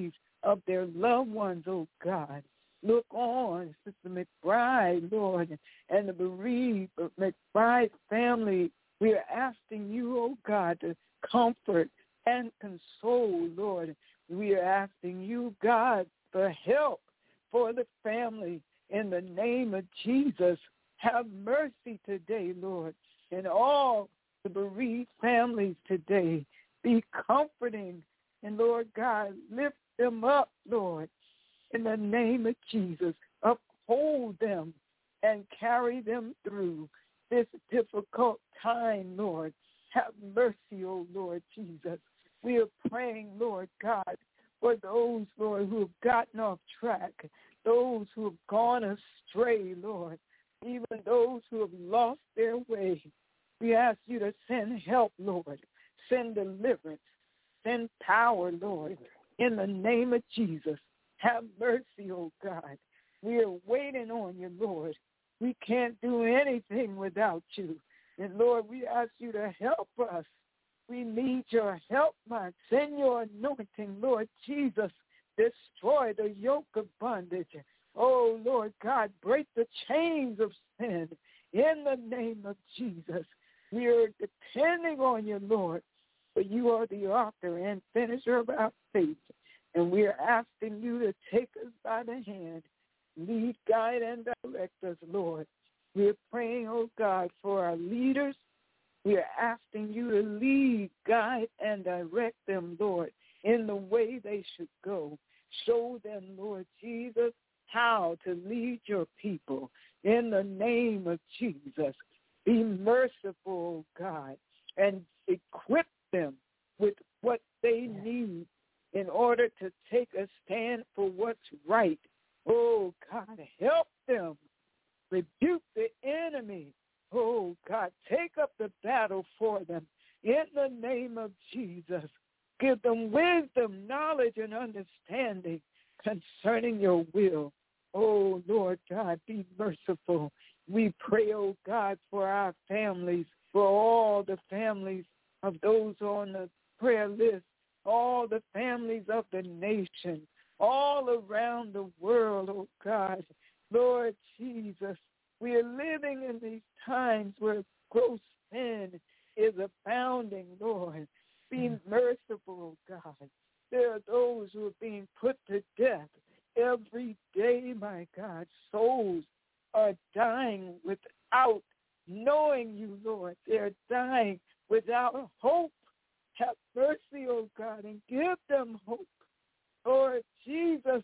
Speaker 3: of their loved ones, oh God. Look on Sister McBride, Lord, and the bereaved McBride family. We are asking you, oh God, to comfort and console, Lord. We are asking you, God, for help for the family in the name of Jesus. Have mercy today, Lord, and all the bereaved families today. Be comforting, and Lord God, lift them up, Lord, in the name of Jesus. Uphold them and carry them through this difficult time, Lord. Have mercy, oh Lord Jesus. We are praying, Lord God, for those, Lord, who have gotten off track, those who have gone astray, Lord, even those who have lost their way. We ask you to send help, Lord, send deliverance, send power, Lord, in the name of Jesus. Have mercy, oh God. We are waiting on you, Lord. We can't do anything without you. And, Lord, we ask you to help us. We need your help, man. Send your anointing, Lord Jesus. Destroy the yoke of bondage. Oh, Lord God, break the chains of sin in the name of Jesus. We are depending on you, Lord, for you are the author and finisher of our faith. And we are asking you to take us by the hand, lead, guide, and direct us, Lord. We are praying, oh God, for our leaders. We are asking you to lead, guide, and direct them, Lord, in the way they should go. Show them, Lord Jesus, how to lead your people in the name of Jesus. Be merciful, God, and equip them with what they need in order to take a stand for what's right. Oh, God, help them. Rebuke the enemy. Oh, God, take up the battle for them in the name of Jesus. Give them wisdom, knowledge, and understanding concerning your will. Oh, Lord God, be merciful. We pray, oh God, for our families, for all the families of those on the prayer list, all the families of the nation, all around the world, oh God. Lord Jesus, we are living in these times where gross sin is abounding, Lord. Be merciful, oh God. There are those who are being put to death every day, my God. Souls are dying without knowing you, Lord. They're dying without hope. Have mercy, oh God, and give them hope. Lord Jesus,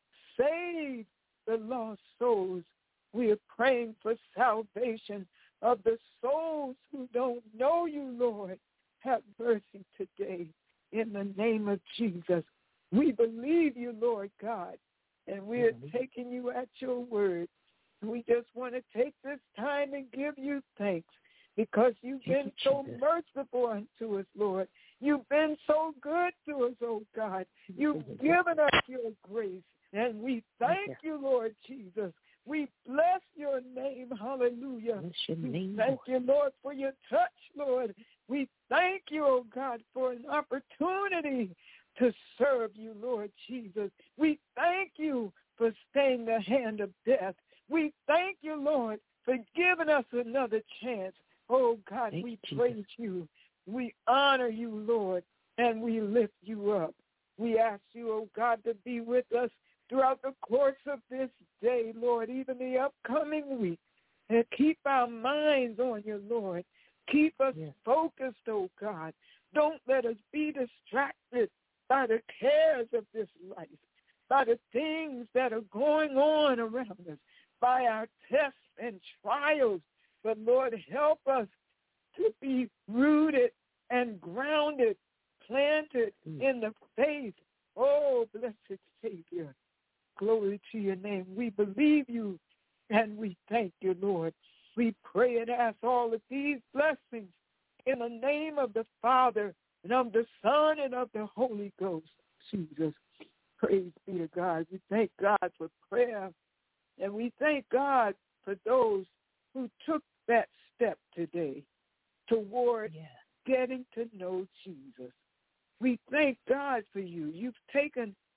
Speaker 3: save the lost souls. We are praying for salvation of the souls who don't know you, Lord. Have mercy today in the name of Jesus. We believe you, Lord God, and we are taking you at your word. We just want to take this time and give you thanks because you've been so merciful unto us, Lord. You've been so good to us, oh God. You've given us your grace, and we thank you, Lord Jesus. We bless your name. Hallelujah. We thank you, Lord, for your touch, Lord. We thank you, oh God, for an opportunity to serve you, Lord Jesus. We thank you for staying the hand of death. We thank you, Lord, for giving us another chance. Oh God, we praise you. We honor you, Lord, and we lift you up. We ask you, oh God, to be with us throughout the course of this day, Lord, even the upcoming week. And keep our minds on you, Lord. Keep us focused, oh God. Don't let us be distracted by the cares of this life, by the things that are going on around us, by our tests and trials. But, Lord, help us to be rooted and grounded, planted in the faith. Oh, blessed Savior. Glory to your name. We believe you, and we thank you, Lord. We pray and ask all of these blessings in the name of the Father and of the Son and of the Holy Ghost. Jesus, praise be to God. We thank God for prayer, and we thank God for those who took that step today toward getting to know Jesus. We thank God for you. You've taken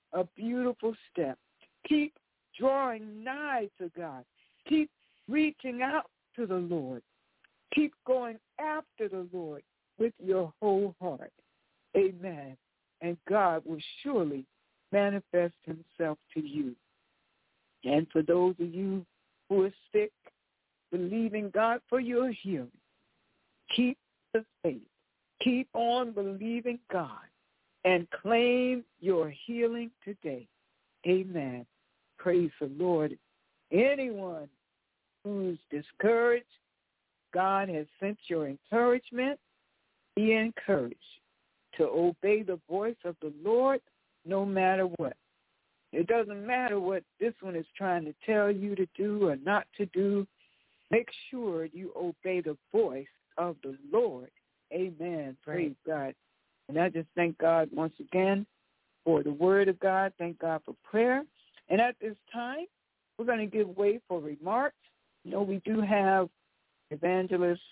Speaker 3: a beautiful step. Keep drawing nigh to God. Keep reaching out to the Lord. Keep going after the Lord with your whole heart. Amen. And God will surely manifest himself to you. And for those of you who are sick, believing God for your healing, keep the faith. Keep on believing God and claim your healing today. Amen. Praise the Lord. Anyone who's discouraged, God has sent your encouragement. Be encouraged to obey the voice of the Lord no matter what. It doesn't matter what this one is trying to tell you to do or not to do. Make sure you obey the voice of the Lord. Amen. Praise God. And I just thank God once again for the word of God. Thank God for prayer. And at this time, we're going to give way for remarks. You know, we do have Evangelist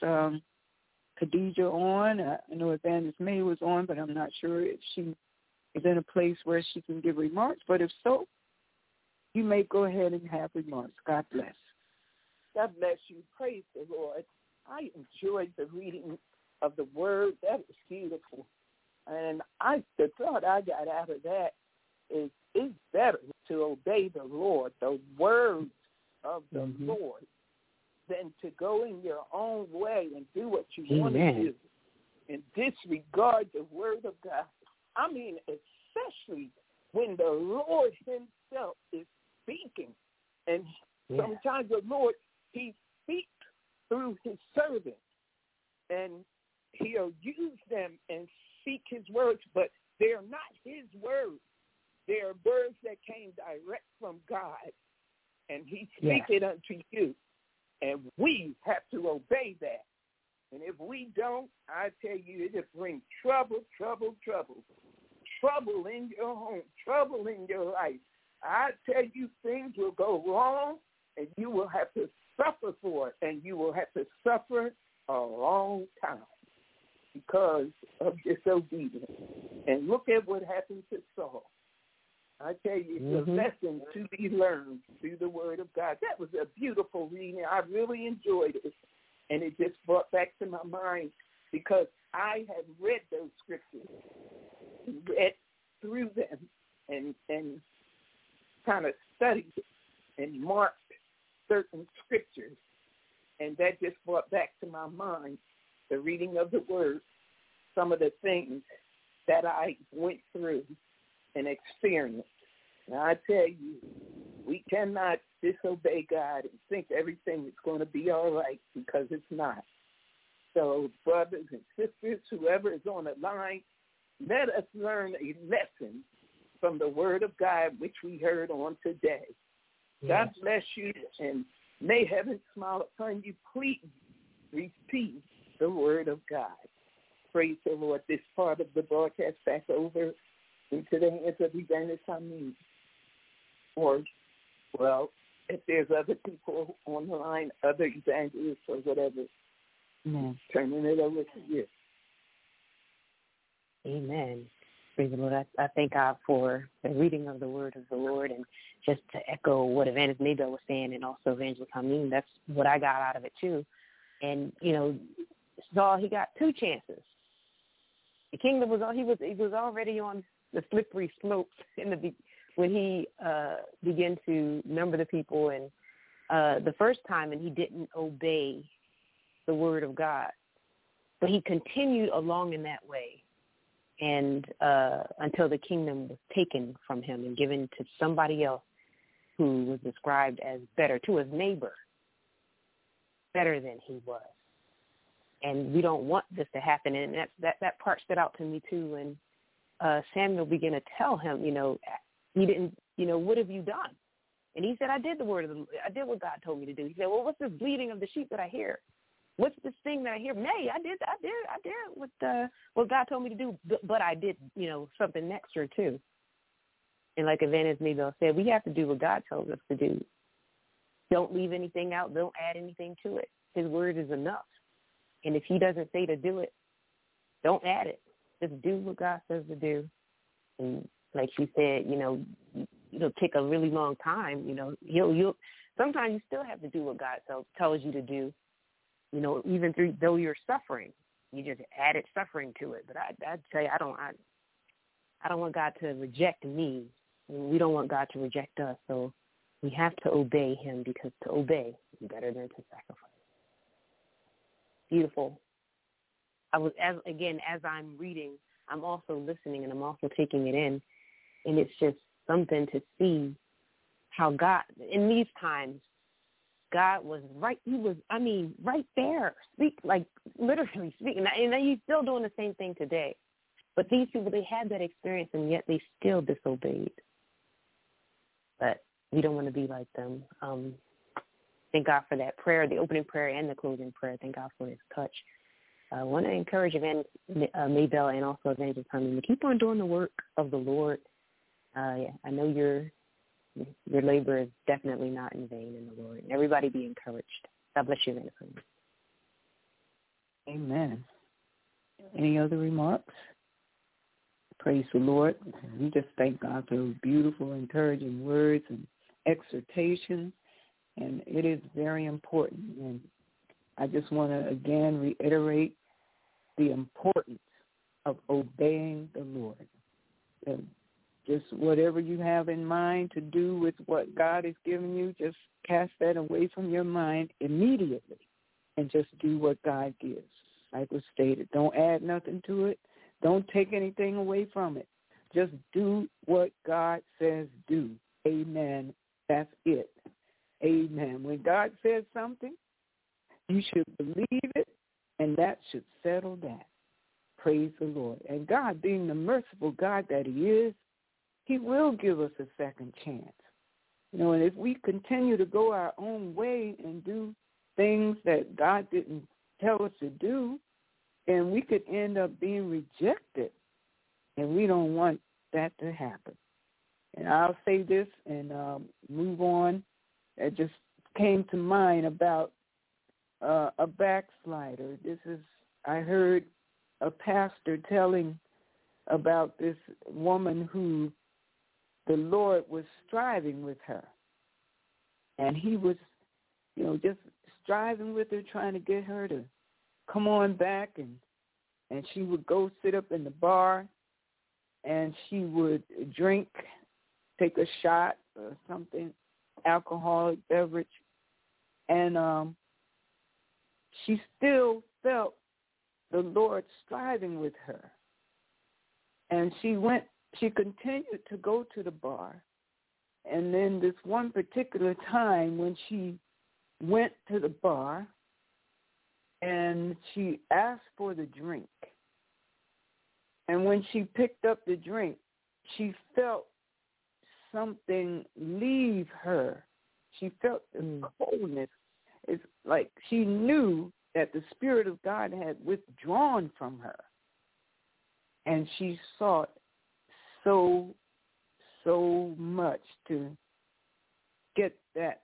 Speaker 3: Khadijah on. I know Evangelist May was on, but I'm not sure if she is in a place where she can give remarks. But if so, you may go ahead and have remarks. God bless.
Speaker 5: God bless you. Praise the Lord. I enjoyed the reading of the word. That was beautiful. And the thought I got out of that is it's better to obey the Lord, the words of the Lord, than to go in your own way and do what you want to do and disregard the word of God. I mean, especially when the Lord himself is speaking. And sometimes the Lord, he speaks through his servants, and he'll use them and speak his words, but they're not his words. They're words that came direct from God, and he speaks it unto you. And we have to obey that. And if we don't, I tell you, it'll bring trouble, trouble, trouble. Trouble in your home, trouble in your life. I tell you, things will go wrong, and you will have to suffer for it, and you will have to suffer a long time because of disobedience. And look at what happened to Saul. I tell you, it's a lesson to be learned through the word of God. That was a beautiful reading. I really enjoyed it. And it just brought back to my mind because I had read those scriptures, read through them, and kind of studied and marked certain scriptures. And that just brought back to my mind the reading of the word, some of the things that I went through and experienced. Now, I tell you, we cannot disobey God and think everything is going to be all right because it's not. So, brothers and sisters, whoever is on the line, let us learn a lesson from the word of God, which we heard on today. God bless you, and may heaven smile upon you. Please repeat the word of God. Praise the Lord. This part of the broadcast back over into the hands of Evangelist Hameen. Or, well, if there's other people on the line, other evangelists or whatever, turning it over to you.
Speaker 4: Amen. Praise the Lord. I thank God for the reading of the word of the Lord, and just to echo what Evangelist Maybell was saying, and also Evangelist Hameen, that's what I got out of it too. And, you know, Saul, he got two chances. The kingdom was he was already on the slippery slopes when he began to number the people, and the first time, and he didn't obey the word of God. But he continued along in that way, and until the kingdom was taken from him and given to somebody else who was described as better, to his neighbor, better than he was. And we don't want this to happen. And that part stood out to me too. And Samuel began to tell him, he didn't, what have you done? And he said, I did what God told me to do. He said, well, what's this bleating of the sheep that I hear? What's this thing that I hear? Nay, I did what God told me to do, but I did, something extra too. And like Evangelist Maybell said, we have to do what God tells us to do. Don't leave anything out. Don't add anything to it. His word is enough. And if he doesn't say to do it, don't add it. Just do what God says to do. And like she said, it'll take a really long time. You'll sometimes you still have to do what God tells you to do. Even though you're suffering, you just added suffering to it. But I'd say I don't want God to reject me. We don't want God to reject us. So we have to obey him, because to obey is better than to sacrifice. Beautiful. As I'm reading, I'm also listening and I'm also taking it in. And it's just something to see how God, in these times, God was right. He was, right there. Literally speaking. And he's still doing the same thing today. But these people, they had that experience, and yet they still disobeyed. But we don't want to be like them. Thank God for that prayer, the opening prayer and the closing prayer. Thank God for his touch. I want to encourage Maybell and also Evangelist Herman to keep on doing the work of the Lord. I know your labor is definitely not in vain in the Lord. Everybody be encouraged. God bless you, Evangelist Herman.
Speaker 3: Amen. Any other remarks? Praise the Lord. We just thank God for those beautiful, encouraging words and exhortations. And it is very important. And I just want to again reiterate the importance of obeying the Lord. And just whatever you have in mind to do with what God has given you, just cast that away from your mind immediately and just do what God gives. Like was stated, don't add nothing to it. Don't take anything away from it. Just do what God says do. Amen. That's it. Amen. When God says something, you should believe it, and that should settle that. Praise the Lord. And God, being the merciful God that he is, he will give us a second chance. And if we continue to go our own way and do things that God didn't tell us to do, then we could end up being rejected, and we don't want that to happen. And I'll say this and move on. It just came to mind about a backslider. I heard a pastor telling about this woman who the Lord was striving with her. And he was, just striving with her, trying to get her to come on back, and she would go sit up in the bar, and she would drink, take a shot or something, alcoholic beverage, and she still felt the Lord striving with her. And she continued to go to the bar. And then this one particular time when she went to the bar, and she asked for the drink. And when she picked up the drink, she felt something leave her. She felt the coldness. It's like she knew that the Spirit of God had withdrawn from her. And she sought so much to get that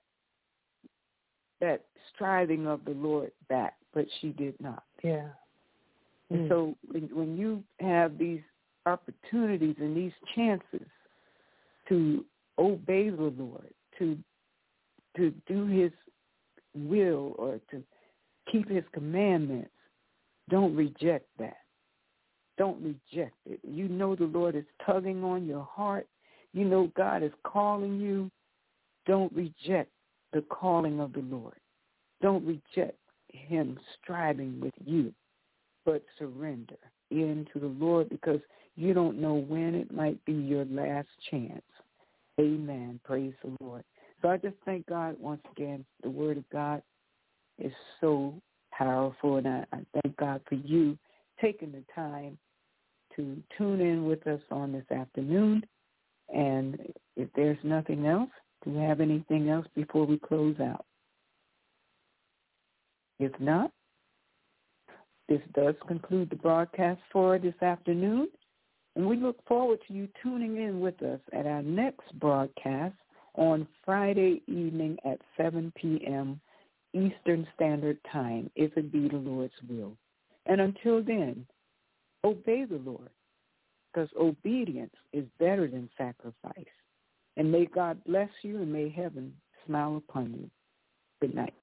Speaker 3: striving of the Lord back, but she did not.
Speaker 4: Yeah.
Speaker 3: And so when you have these opportunities and these chances to obey the Lord, to do his will or to keep his commandments, don't reject that. Don't reject it. You know the Lord is tugging on your heart. You know God is calling you. Don't reject the calling of the Lord. Don't reject him striving with you, but surrender into the Lord, because you don't know when it might be your last chance. Amen. Praise the Lord. So I just thank God once again. The Word of God is so powerful, and I thank God for you taking the time to tune in with us on this afternoon. And if there's nothing else, do you have anything else before we close out? If not, this does conclude the broadcast for this afternoon, and we look forward to you tuning in with us at our next broadcast on Friday evening at 7 p.m. Eastern Standard Time, if it be the Lord's will. And until then, obey the Lord, because obedience is better than sacrifice. And may God bless you and may heaven smile upon you. Good night.